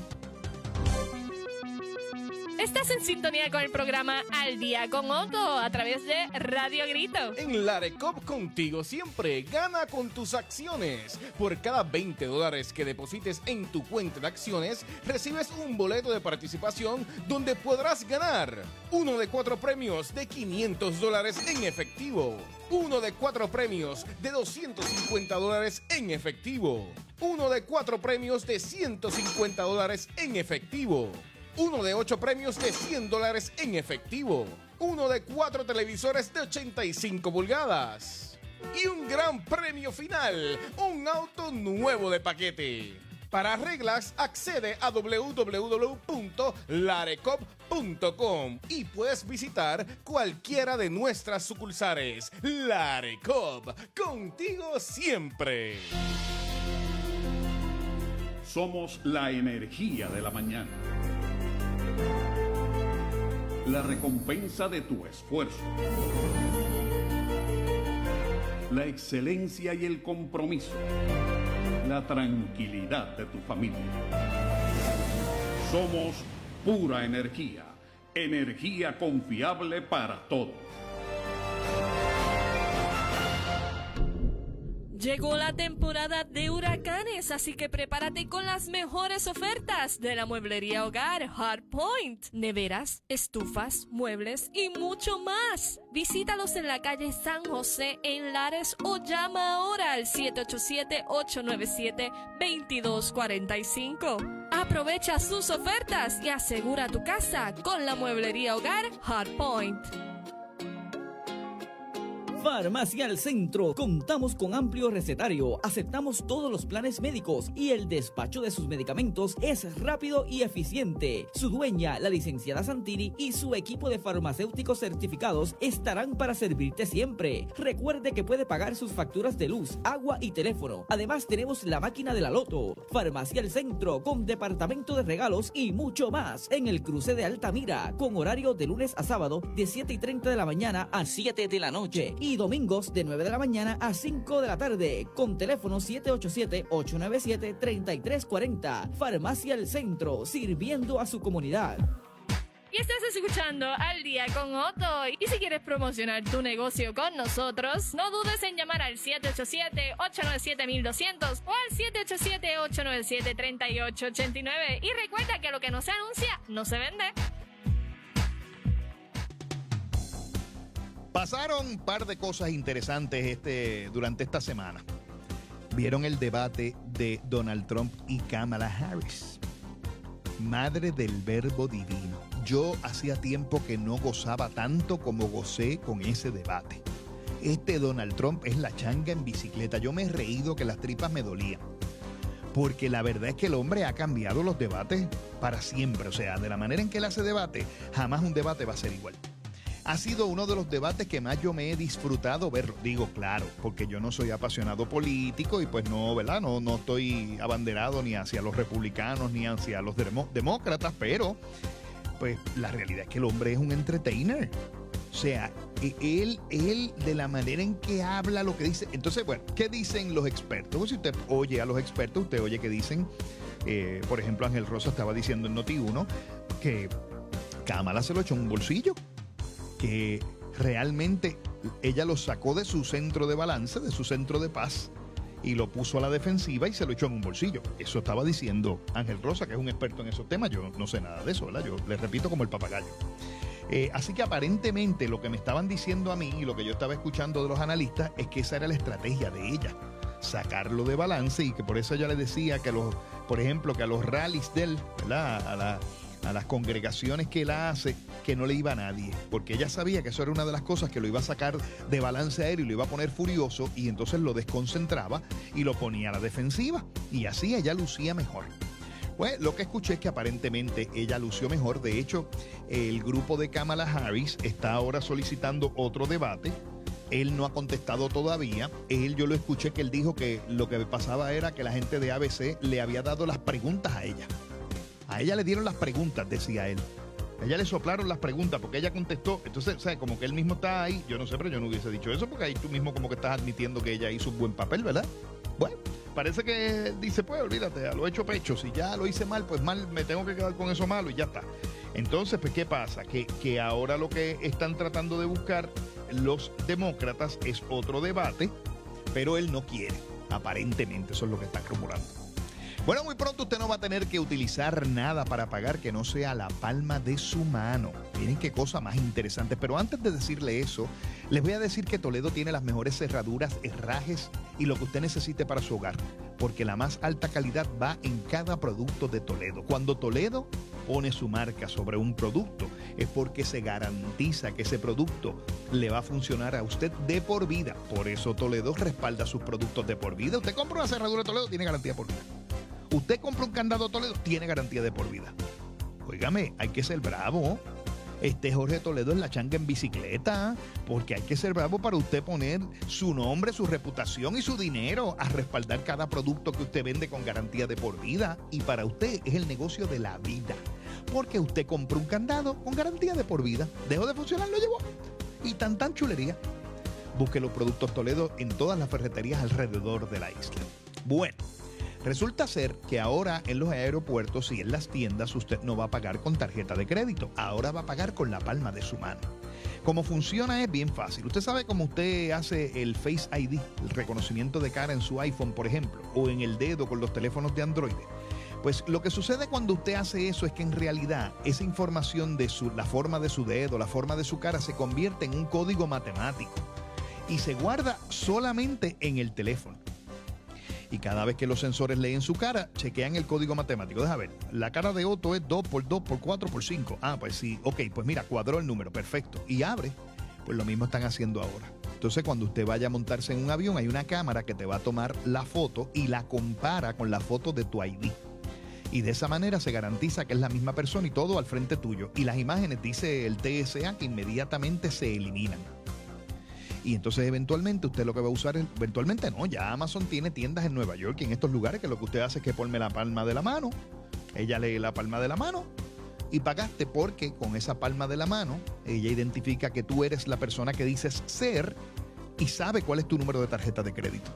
Estás en sintonía con el programa Al Día con Otto a través de Radio Grito. En Larecop contigo siempre, gana con tus acciones. Por cada veinte dólares que deposites en tu cuenta de acciones, recibes un boleto de participación donde podrás ganar uno de cuatro premios de quinientos dólares en efectivo, uno de cuatro premios de doscientos cincuenta dólares en efectivo, uno de cuatro premios de ciento cincuenta dólares en efectivo, uno de ocho premios de cien dólares en efectivo, uno de cuatro televisores de ochenta y cinco pulgadas y un gran premio final, un auto nuevo de paquete. Para reglas, accede a doble u doble u doble u punto larecop punto com y puedes visitar cualquiera de nuestras sucursales. Larecop, contigo siempre. Somos la energía de la mañana. La recompensa de tu esfuerzo. La excelencia y el compromiso. La tranquilidad de tu familia. Somos pura energía. Energía confiable para todos. Llegó la temporada de huracanes, así que prepárate con las mejores ofertas de la mueblería hogar Hardpoint. Neveras, estufas, muebles y mucho más. Visítalos en la calle San José en Lares o llama ahora al siete ocho siete, ocho nueve siete, dos dos cuatro cinco. Aprovecha sus ofertas y asegura tu casa con la mueblería hogar Hardpoint. Farmacia al Centro. Contamos con amplio recetario, aceptamos todos los planes médicos y el despacho de sus medicamentos es rápido y eficiente. Su dueña, la licenciada Santini, y su equipo de farmacéuticos certificados estarán para servirte siempre. Recuerde que puede pagar sus facturas de luz, agua y teléfono. Además tenemos la máquina de la Loto. Farmacia al Centro, con departamento de regalos y mucho más. En el cruce de Altamira, con horario de lunes a sábado de siete y treinta de la mañana a siete de la noche. Y domingos de nueve de la mañana a cinco de la tarde, con teléfono siete ocho siete, ocho nueve siete, tres tres cuatro cero. Farmacia El Centro, sirviendo a su comunidad. Y estás escuchando Al Día con Otto. Y si quieres promocionar tu negocio con nosotros, no dudes en llamar al siete ocho siete, ocho nueve siete, dos cero cero o al siete ocho siete, ocho nueve siete, tres ocho ocho nueve. Y recuerda que lo que no se anuncia, no se vende. Pasaron un par de cosas interesantes este, durante esta semana. Vieron el debate de Donald Trump y Kamala Harris. Madre del verbo divino. Yo hacía tiempo que no gozaba tanto como gocé con ese debate. Este Donald Trump es la changa en bicicleta. Yo me he reído que las tripas me dolían. Porque la verdad es que el hombre ha cambiado los debates para siempre. O sea, de la manera en que él hace debate, jamás un debate va a ser igual. Ha sido uno de los debates que más yo me he disfrutado verlo. Digo, claro, porque yo no soy apasionado político y pues no, ¿verdad? No, no estoy abanderado ni hacia los republicanos ni hacia los demo- demócratas, pero pues la realidad es que el hombre es un entertainer. O sea, él, él de la manera en que habla, lo que dice. Entonces, bueno, ¿qué dicen los expertos? Pues si usted oye a los expertos, usted oye que dicen, eh, por ejemplo, Ángel Rosa estaba diciendo en Noti uno que Kamala se lo echó en un bolsillo. Que realmente ella lo sacó de su centro de balance, de su centro de paz, y lo puso a la defensiva y se lo echó en un bolsillo. Eso estaba diciendo Ángel Rosa, que es un experto en esos temas. Yo no sé nada de eso, ¿verdad? Yo le repito como el papagayo. Eh, así que aparentemente lo que me estaban diciendo a mí y lo que yo estaba escuchando de los analistas es que esa era la estrategia de ella, sacarlo de balance, y que por eso ella le decía que los, por ejemplo, que a los rallies de él, ¿verdad? A la a las congregaciones que él hace, que no le iba a nadie, porque ella sabía que eso era una de las cosas que lo iba a sacar de balance a él y lo iba a poner furioso, y entonces lo desconcentraba y lo ponía a la defensiva, y así ella lucía mejor. Pues lo que escuché es que aparentemente ella lució mejor. De hecho, el grupo de Kamala Harris está ahora solicitando otro debate. Él no ha contestado todavía. Él, yo lo escuché que él dijo que lo que pasaba era que la gente de A B C le había dado las preguntas a ella. A ella le dieron las preguntas, decía él. A ella le soplaron las preguntas porque ella contestó. Entonces, o sea, como que él mismo está ahí. Yo no sé, pero yo no hubiese dicho eso porque ahí tú mismo como que estás admitiendo que ella hizo un buen papel, ¿verdad? Bueno, parece que dice, pues olvídate, a lo hecho pecho. Si ya lo hice mal, pues mal, me tengo que quedar con eso malo y ya está. Entonces, pues, ¿qué pasa? Que, que ahora lo que están tratando de buscar los demócratas es otro debate, pero él no quiere, aparentemente. Eso es lo que están rumorando. Bueno, muy pronto usted no va a tener que utilizar nada para pagar que no sea la palma de su mano. Miren qué cosa más interesante. Pero antes de decirle eso, les voy a decir que Toledo tiene las mejores cerraduras, herrajes y lo que usted necesite para su hogar. Porque la más alta calidad va en cada producto de Toledo. Cuando Toledo pone su marca sobre un producto, es porque se garantiza que ese producto le va a funcionar a usted de por vida. Por eso Toledo respalda sus productos de por vida. Usted compra una cerradura de Toledo, tiene garantía por vida. Usted compra un candado Toledo, tiene garantía de por vida. Óigame, hay que ser bravo. Este Jorge Toledo es la changa en bicicleta, porque hay que ser bravo para usted poner su nombre, su reputación y su dinero a respaldar cada producto que usted vende con garantía de por vida. Y para usted es el negocio de la vida, porque usted compró un candado con garantía de por vida. Dejó de funcionar, lo llevó. Y tan tan chulería. Busque los productos Toledo en todas las ferreterías alrededor de la isla. Bueno, resulta ser que ahora en los aeropuertos y en las tiendas usted no va a pagar con tarjeta de crédito. Ahora va a pagar con la palma de su mano. Cómo funciona es bien fácil. Usted sabe cómo usted hace el Face I D, el reconocimiento de cara en su iPhone, por ejemplo, o en el dedo con los teléfonos de Android. Pues lo que sucede cuando usted hace eso es que en realidad esa información de su, la forma de su dedo, la forma de su cara, se convierte en un código matemático y se guarda solamente en el teléfono. Y cada vez que los sensores leen su cara, chequean el código matemático. Deja ver, la cara de Otto es dos por dos por cuatro por cinco. Ah, pues sí, ok, pues mira, cuadró el número, perfecto. Y abre, pues lo mismo están haciendo ahora. Entonces, cuando usted vaya a montarse en un avión, hay una cámara que te va a tomar la foto y la compara con la foto de tu I D. Y de esa manera se garantiza que es la misma persona y todo al frente tuyo. Y las imágenes, dice el T S A, que inmediatamente se eliminan. Y entonces eventualmente usted lo que va a usar es, eventualmente no, ya Amazon tiene tiendas en Nueva York y en estos lugares que lo que usted hace es que ponme la palma de la mano, ella lee la palma de la mano y pagaste, porque con esa palma de la mano ella identifica que tú eres la persona que dices ser y sabe cuál es tu número de tarjeta de crédito.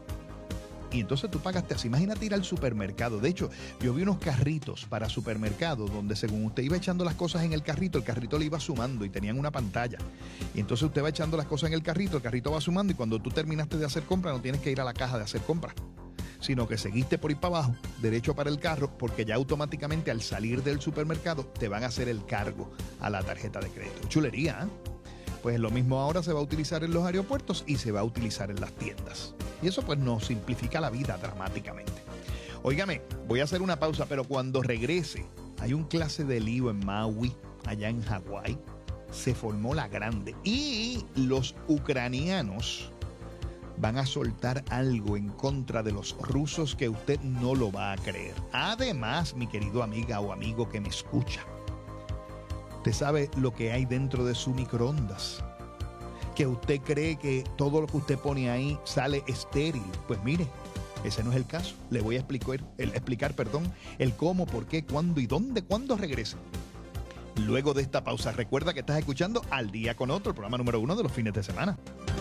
Y entonces tú pagaste así. Imagínate ir al supermercado. De hecho, yo vi unos carritos para supermercado donde según usted iba echando las cosas en el carrito, el carrito le iba sumando y tenían una pantalla. Y entonces usted va echando las cosas en el carrito, el carrito va sumando y cuando tú terminaste de hacer compra no tienes que ir a la caja de hacer compra, sino que seguiste por ir para abajo, derecho para el carro, porque ya automáticamente al salir del supermercado te van a hacer el cargo a la tarjeta de crédito. Chulería, ¿eh? Pues lo mismo ahora se va a utilizar en los aeropuertos y se va a utilizar en las tiendas. Y eso pues nos simplifica la vida dramáticamente. Óigame, voy a hacer una pausa, pero cuando regrese, hay un clase de lío en Maui, allá en Hawái. Se formó la grande. Y los ucranianos van a soltar algo en contra de los rusos que usted no lo va a creer. Además, mi querido amiga o amigo que me escucha, usted sabe lo que hay dentro de su microondas, que usted cree que todo lo que usted pone ahí sale estéril. Pues mire, ese no es el caso. Le voy a explicar, el, explicar perdón, el cómo, por qué, cuándo y dónde, cuándo regrese. Luego de esta pausa, recuerda que estás escuchando Al Día con Otto, el programa número uno de los fines de semana.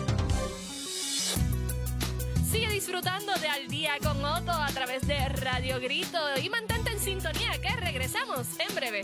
Sigue disfrutando de Al Día con Otto a través de Radio Grito y mantente en sintonía, que regresamos en breve.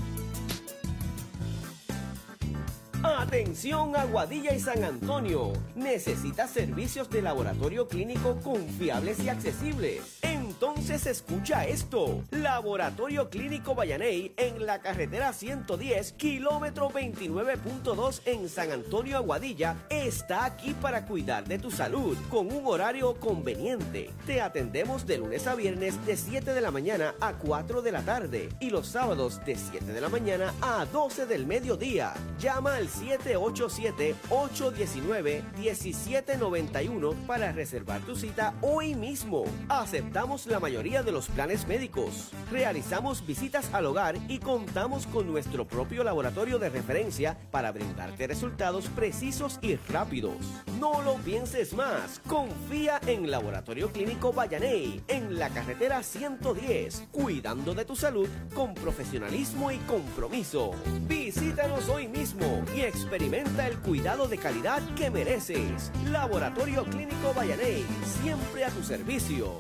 Atención Aguadilla y San Antonio. ¿Necesitas servicios de laboratorio clínico confiables y accesibles? En Entonces escucha esto. Laboratorio Clínico Bayaney en la carretera ciento diez, kilómetro veintinueve punto dos en San Antonio, Aguadilla, está aquí para cuidar de tu salud con un horario conveniente. Te atendemos de lunes a viernes de siete de la mañana a cuatro de la tarde y los sábados de siete de la mañana a doce del mediodía. Llama al siete ocho siete, ocho uno nueve, uno siete nueve uno para reservar tu cita hoy mismo. Aceptamos la mayoría de los planes médicos. Realizamos visitas al hogar y contamos con nuestro propio laboratorio de referencia para brindarte resultados precisos y rápidos. No lo pienses más. Confía en Laboratorio Clínico Bayaney en la carretera ciento diez, cuidando de tu salud con profesionalismo y compromiso. Visítanos hoy mismo y experimenta el cuidado de calidad que mereces. Laboratorio Clínico Bayaney, siempre a tu servicio.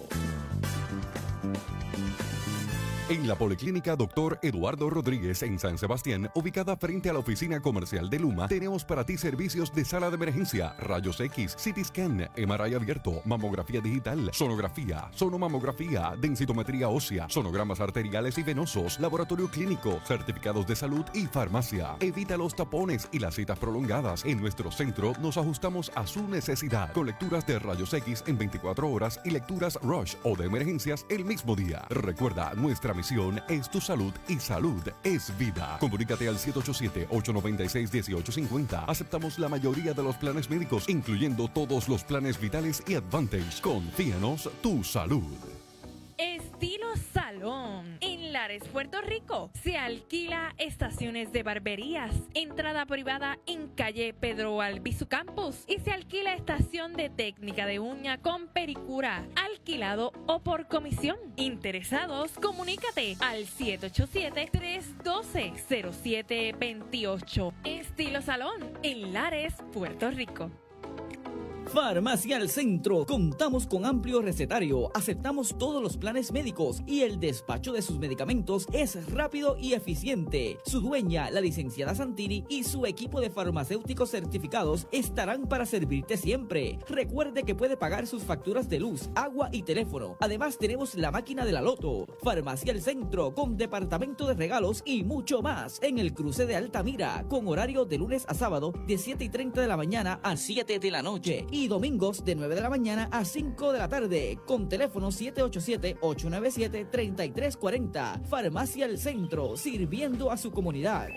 En la Policlínica Doctor Eduardo Rodríguez en San Sebastián, ubicada frente a la oficina comercial de Luma, tenemos para ti servicios de sala de emergencia, rayos X, C T scan, M R I abierto, mamografía digital, sonografía, sonomamografía, densitometría ósea, sonogramas arteriales y venosos, laboratorio clínico, certificados de salud y farmacia. Evita los tapones y las citas prolongadas. En nuestro centro nos ajustamos a su necesidad, con lecturas de rayos X en veinticuatro horas y lecturas Rush o de emergencias el mismo día. Recuerda, nuestra misión es tu salud y salud es vida. Comunícate al siete ocho siete, ocho nueve seis, uno ocho cinco cero. Aceptamos la mayoría de los planes médicos, incluyendo todos los planes vitales y Advantage. Confíanos tu salud. Estilo Salón. En Lares, Puerto Rico, se alquila estaciones de barberías, entrada privada en calle Pedro Albizu Campus y se alquila estación de técnica de uña con pericura, alquilado o por comisión. Interesados, comunícate al siete ocho siete, tres uno dos, cero siete dos ocho. Estilo Salón, en Lares, Puerto Rico. Farmacia al Centro. Contamos con amplio recetario, aceptamos todos los planes médicos y el despacho de sus medicamentos es rápido y eficiente. Su dueña, la licenciada Santini, y su equipo de farmacéuticos certificados estarán para servirte siempre. Recuerde que puede pagar sus facturas de luz, agua y teléfono. Además tenemos la máquina de la loto. Farmacia al Centro, con departamento de regalos y mucho más en el cruce de Altamira, con horario de lunes a sábado de siete y treinta de la mañana a siete de la noche. Y domingos de nueve de la mañana a cinco de la tarde, con teléfono siete ocho siete, ocho nueve siete, tres tres cuatro cero. Farmacia El Centro, sirviendo a su comunidad.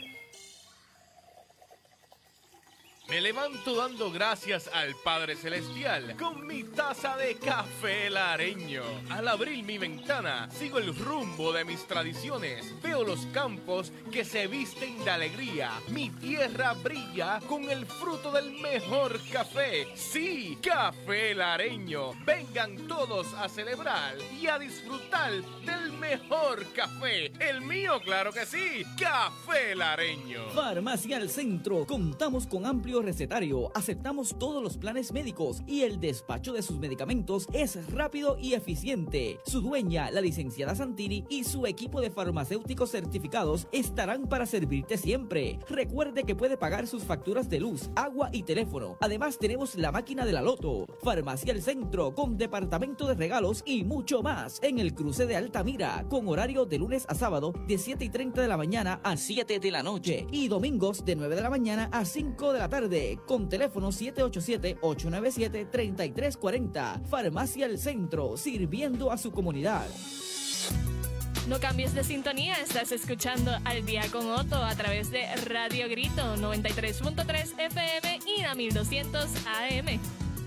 Me levanto dando gracias al Padre Celestial con mi taza de café lareño. Al abrir mi ventana, sigo el rumbo de mis tradiciones. Veo los campos que se visten de alegría. Mi tierra brilla con el fruto del mejor café. Sí, café lareño. Vengan todos a celebrar y a disfrutar del mejor café. El mío, claro que sí, café lareño. Farmacia El Centro, contamos con amplio recetario, aceptamos todos los planes médicos y el despacho de sus medicamentos es rápido y eficiente. Su dueña, la licenciada Santini, y su equipo de farmacéuticos certificados estarán para servirte siempre. Recuerde que puede pagar sus facturas de luz, agua y teléfono. Además tenemos la máquina de la loto. Farmacia El Centro, con departamento de regalos y mucho más en el cruce de Altamira, con horario de lunes a sábado de siete y treinta de la mañana a siete de la noche y domingos de nueve de la mañana a cinco de la tarde, con teléfono siete ocho siete, ocho nueve siete, tres tres cuatro cero. Farmacia El Centro, sirviendo a su comunidad. No cambies de sintonía, estás escuchando Al Día con Otto a través de Radio Grito noventa y tres punto tres F M y la mil doscientos A M.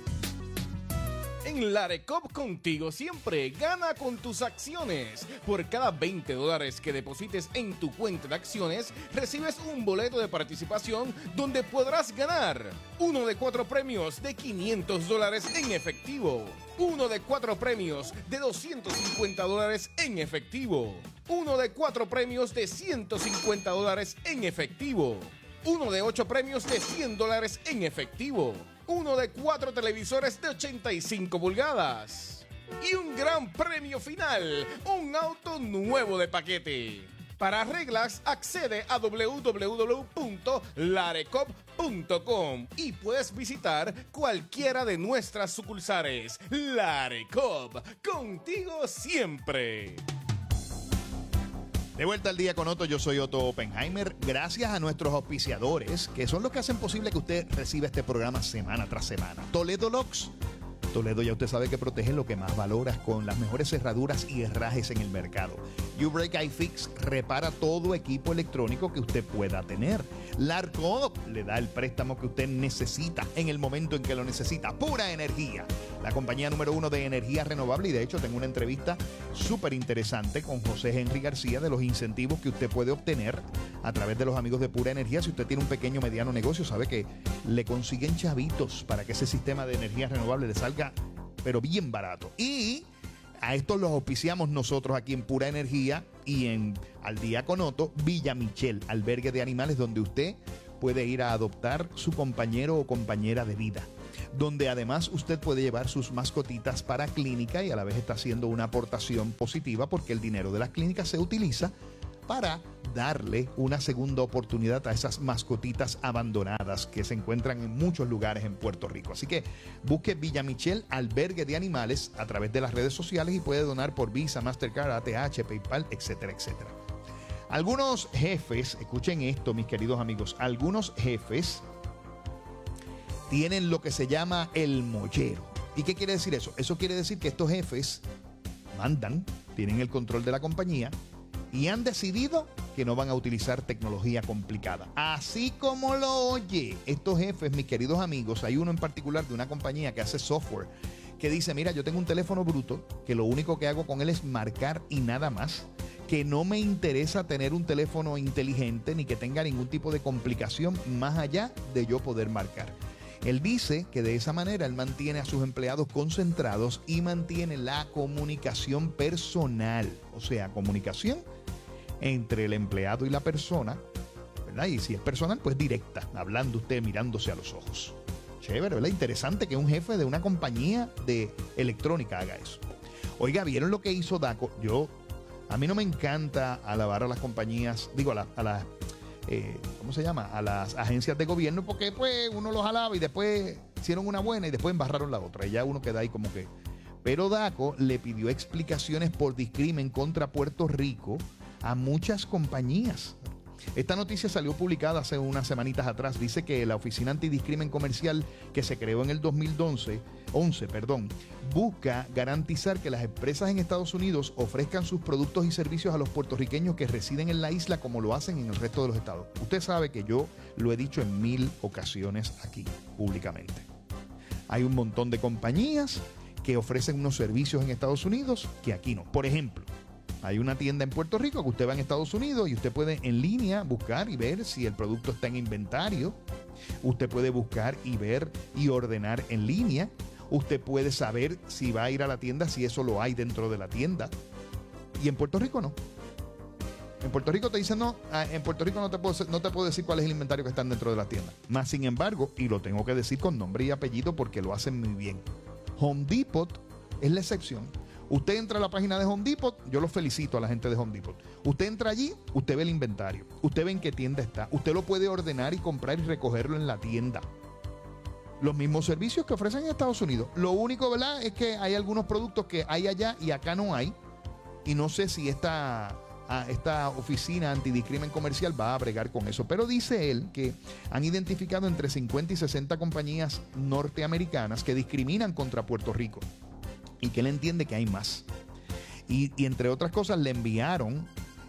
En Larecop contigo siempre, gana con tus acciones. Por cada veinte dólares que deposites en tu cuenta de acciones, recibes un boleto de participación donde podrás ganar uno de cuatro premios de quinientos dólares en efectivo, uno de cuatro premios de doscientos cincuenta dólares en efectivo, uno de cuatro premios de ciento cincuenta dólares en efectivo, uno de ocho premios de cien dólares en efectivo, uno de cuatro televisores de ochenta y cinco pulgadas y un gran premio final, un auto nuevo de paquete. Para reglas, accede a doble u doble u doble u punto larecop punto com y puedes visitar cualquiera de nuestras sucursales. Larecop, contigo siempre. De vuelta al día con Otto, yo soy Otto Oppenheimer. Gracias a nuestros auspiciadores, que son los que hacen posible que usted reciba este programa semana tras semana. Toledo Locks. Toledo, ya usted sabe que protege lo que más valoras con las mejores cerraduras y herrajes en el mercado. U-Break iFix repara todo equipo electrónico que usted pueda tener. Larcoop le da el préstamo que usted necesita en el momento en que lo necesita. Pura Energía, la compañía número uno de energía renovable. Y de hecho tengo una entrevista súper interesante con José Henry García de los incentivos que usted puede obtener a través de los amigos de Pura Energía. Si usted tiene un pequeño o mediano negocio, sabe que le consiguen chavitos para que ese sistema de energía renovable le salga pero bien barato. Y a estos los auspiciamos nosotros aquí en Pura Energía y en Al Día con Otto, Villa Michel, albergue de animales donde usted puede ir a adoptar su compañero o compañera de vida, donde además usted puede llevar sus mascotitas para clínica y a la vez está haciendo una aportación positiva porque el dinero de las clínicas se utiliza para darle una segunda oportunidad a esas mascotitas abandonadas que se encuentran en muchos lugares en Puerto Rico. Así que busque Villa Michel, albergue de animales, a través de las redes sociales y puede donar por Visa, Mastercard, A T H, PayPal, etcétera, etcétera. Algunos jefes, escuchen esto, mis queridos amigos, algunos jefes tienen lo que se llama el mollero. ¿Y qué quiere decir eso? Eso quiere decir que estos jefes mandan, tienen el control de la compañía y han decidido que no van a utilizar tecnología complicada. Así como lo oye, estos jefes, mis queridos amigos, hay uno en particular de una compañía que hace software que dice, mira, yo tengo un teléfono bruto que lo único que hago con él es marcar y nada más, que no me interesa tener un teléfono inteligente ni que tenga ningún tipo de complicación más allá de yo poder marcar. Él dice que de esa manera él mantiene a sus empleados concentrados y mantiene la comunicación personal, o sea, comunicación entre el empleado y la persona, ¿verdad? Y si es personal, pues directa, hablando usted, mirándose a los ojos. Chévere, ¿verdad? Interesante que un jefe de una compañía de electrónica haga eso. Oiga, ¿vieron lo que hizo Daco? Yo, a mí no me encanta alabar a las compañías, digo, a las, a las eh, ¿cómo se llama? A las agencias de gobierno, porque pues uno los alaba y después hicieron una buena y después embarraron la otra. Y ya uno queda ahí como que... Pero Daco le pidió explicaciones por discrimen contra Puerto Rico a muchas compañías. Esta noticia salió publicada hace unas semanitas atrás. Dice que la Oficina Antidiscrimen Comercial, que se creó en el dos mil once, once, perdón, busca garantizar que las empresas en Estados Unidos ofrezcan sus productos y servicios a los puertorriqueños que residen en la isla como lo hacen en el resto de los estados. Usted sabe que yo lo he dicho en mil ocasiones aquí, públicamente. Hay un montón de compañías que ofrecen unos servicios en Estados Unidos que aquí no. Por ejemplo, hay una tienda en Puerto Rico que usted va en Estados Unidos y usted puede en línea buscar y ver si el producto está en inventario. Usted puede buscar y ver y ordenar en línea. Usted puede saber si va a ir a la tienda, si eso lo hay dentro de la tienda. Y en Puerto Rico no. En Puerto Rico te dicen no, en Puerto Rico no te puedo, no te puedo decir cuál es el inventario que está dentro de la tienda. Más sin embargo, y lo tengo que decir con nombre y apellido porque lo hacen muy bien, Home Depot es la excepción. Usted entra a la página de Home Depot, yo los felicito a la gente de Home Depot. Usted entra allí, usted ve el inventario, usted ve en qué tienda está, usted lo puede ordenar y comprar y recogerlo en la tienda. Los mismos servicios que ofrecen en Estados Unidos. Lo único, ¿verdad?, es que hay algunos productos que hay allá y acá no hay. Y no sé si esta, esta oficina antidiscrimen comercial va a bregar con eso. Pero dice él que han identificado entre cincuenta y sesenta compañías norteamericanas que discriminan contra Puerto Rico. Y que él entiende que hay más. Y, y entre otras cosas le enviaron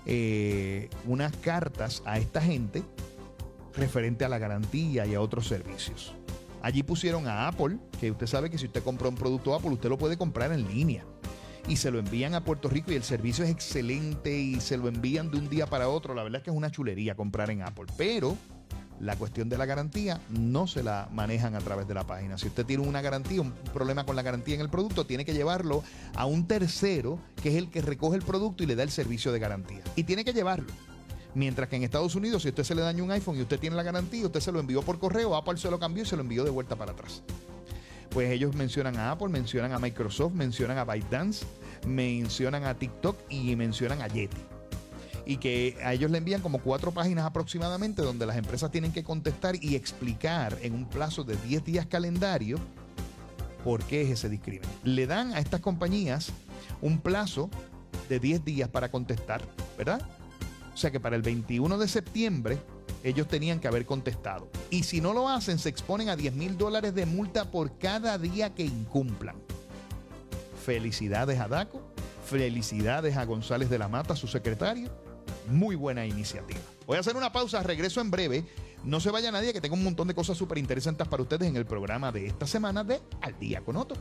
eh, unas cartas a esta gente referente a la garantía y a otros servicios. Allí pusieron a Apple, que usted sabe que si usted compra un producto Apple, usted lo puede comprar en línea. Y se lo envían a Puerto Rico y el servicio es excelente y se lo envían de un día para otro. La verdad es que es una chulería comprar en Apple. Pero la cuestión de la garantía no se la manejan a través de la página. Si usted tiene una garantía, un problema con la garantía en el producto, tiene que llevarlo a un tercero que es el que recoge el producto y le da el servicio de garantía. Y tiene que llevarlo. Mientras que en Estados Unidos, si a usted se le daña un iPhone y usted tiene la garantía, usted se lo envió por correo, Apple se lo cambió y se lo envió de vuelta para atrás. Pues ellos mencionan a Apple, mencionan a Microsoft, mencionan a ByteDance, mencionan a TikTok y mencionan a Yeti. y que a ellos le envían como cuatro páginas aproximadamente donde las empresas tienen que contestar y explicar en un plazo de diez días calendario por qué es ese discrimen. Le dan a estas compañías un plazo de diez días para contestar, ¿verdad? O sea que para el veintiuno de septiembre ellos tenían que haber contestado. Y si no lo hacen, se exponen a diez mil dólares de multa por cada día que incumplan. Felicidades a DACO, felicidades a González de la Mata, su secretario. Muy buena iniciativa. Voy a hacer una pausa, regreso en breve. No se vaya nadie, que tengo un montón de cosas súper interesantes para ustedes en el programa de esta semana de Al Día con Otto.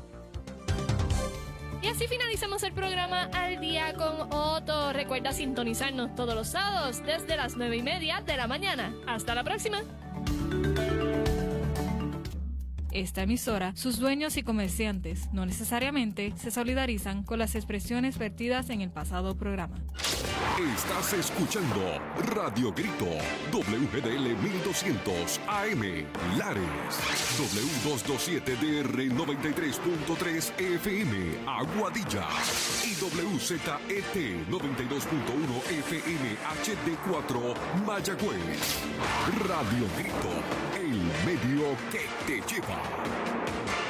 Y así finalizamos el programa Al Día con Otto. Recuerda sintonizarnos todos los sábados desde las nueve y media de la mañana. Hasta la próxima. Esta emisora, sus dueños y comerciantes no necesariamente se solidarizan con las expresiones vertidas en el pasado programa. Estás escuchando Radio Grito, W G D L mil doscientos A M, Lares, W doscientos veintisiete D R noventa y tres punto tres F M, Aguadilla, y W Z E T noventa y dos punto uno F M H D cuatro, Mayagüez. Radio Grito, el medio que te lleva.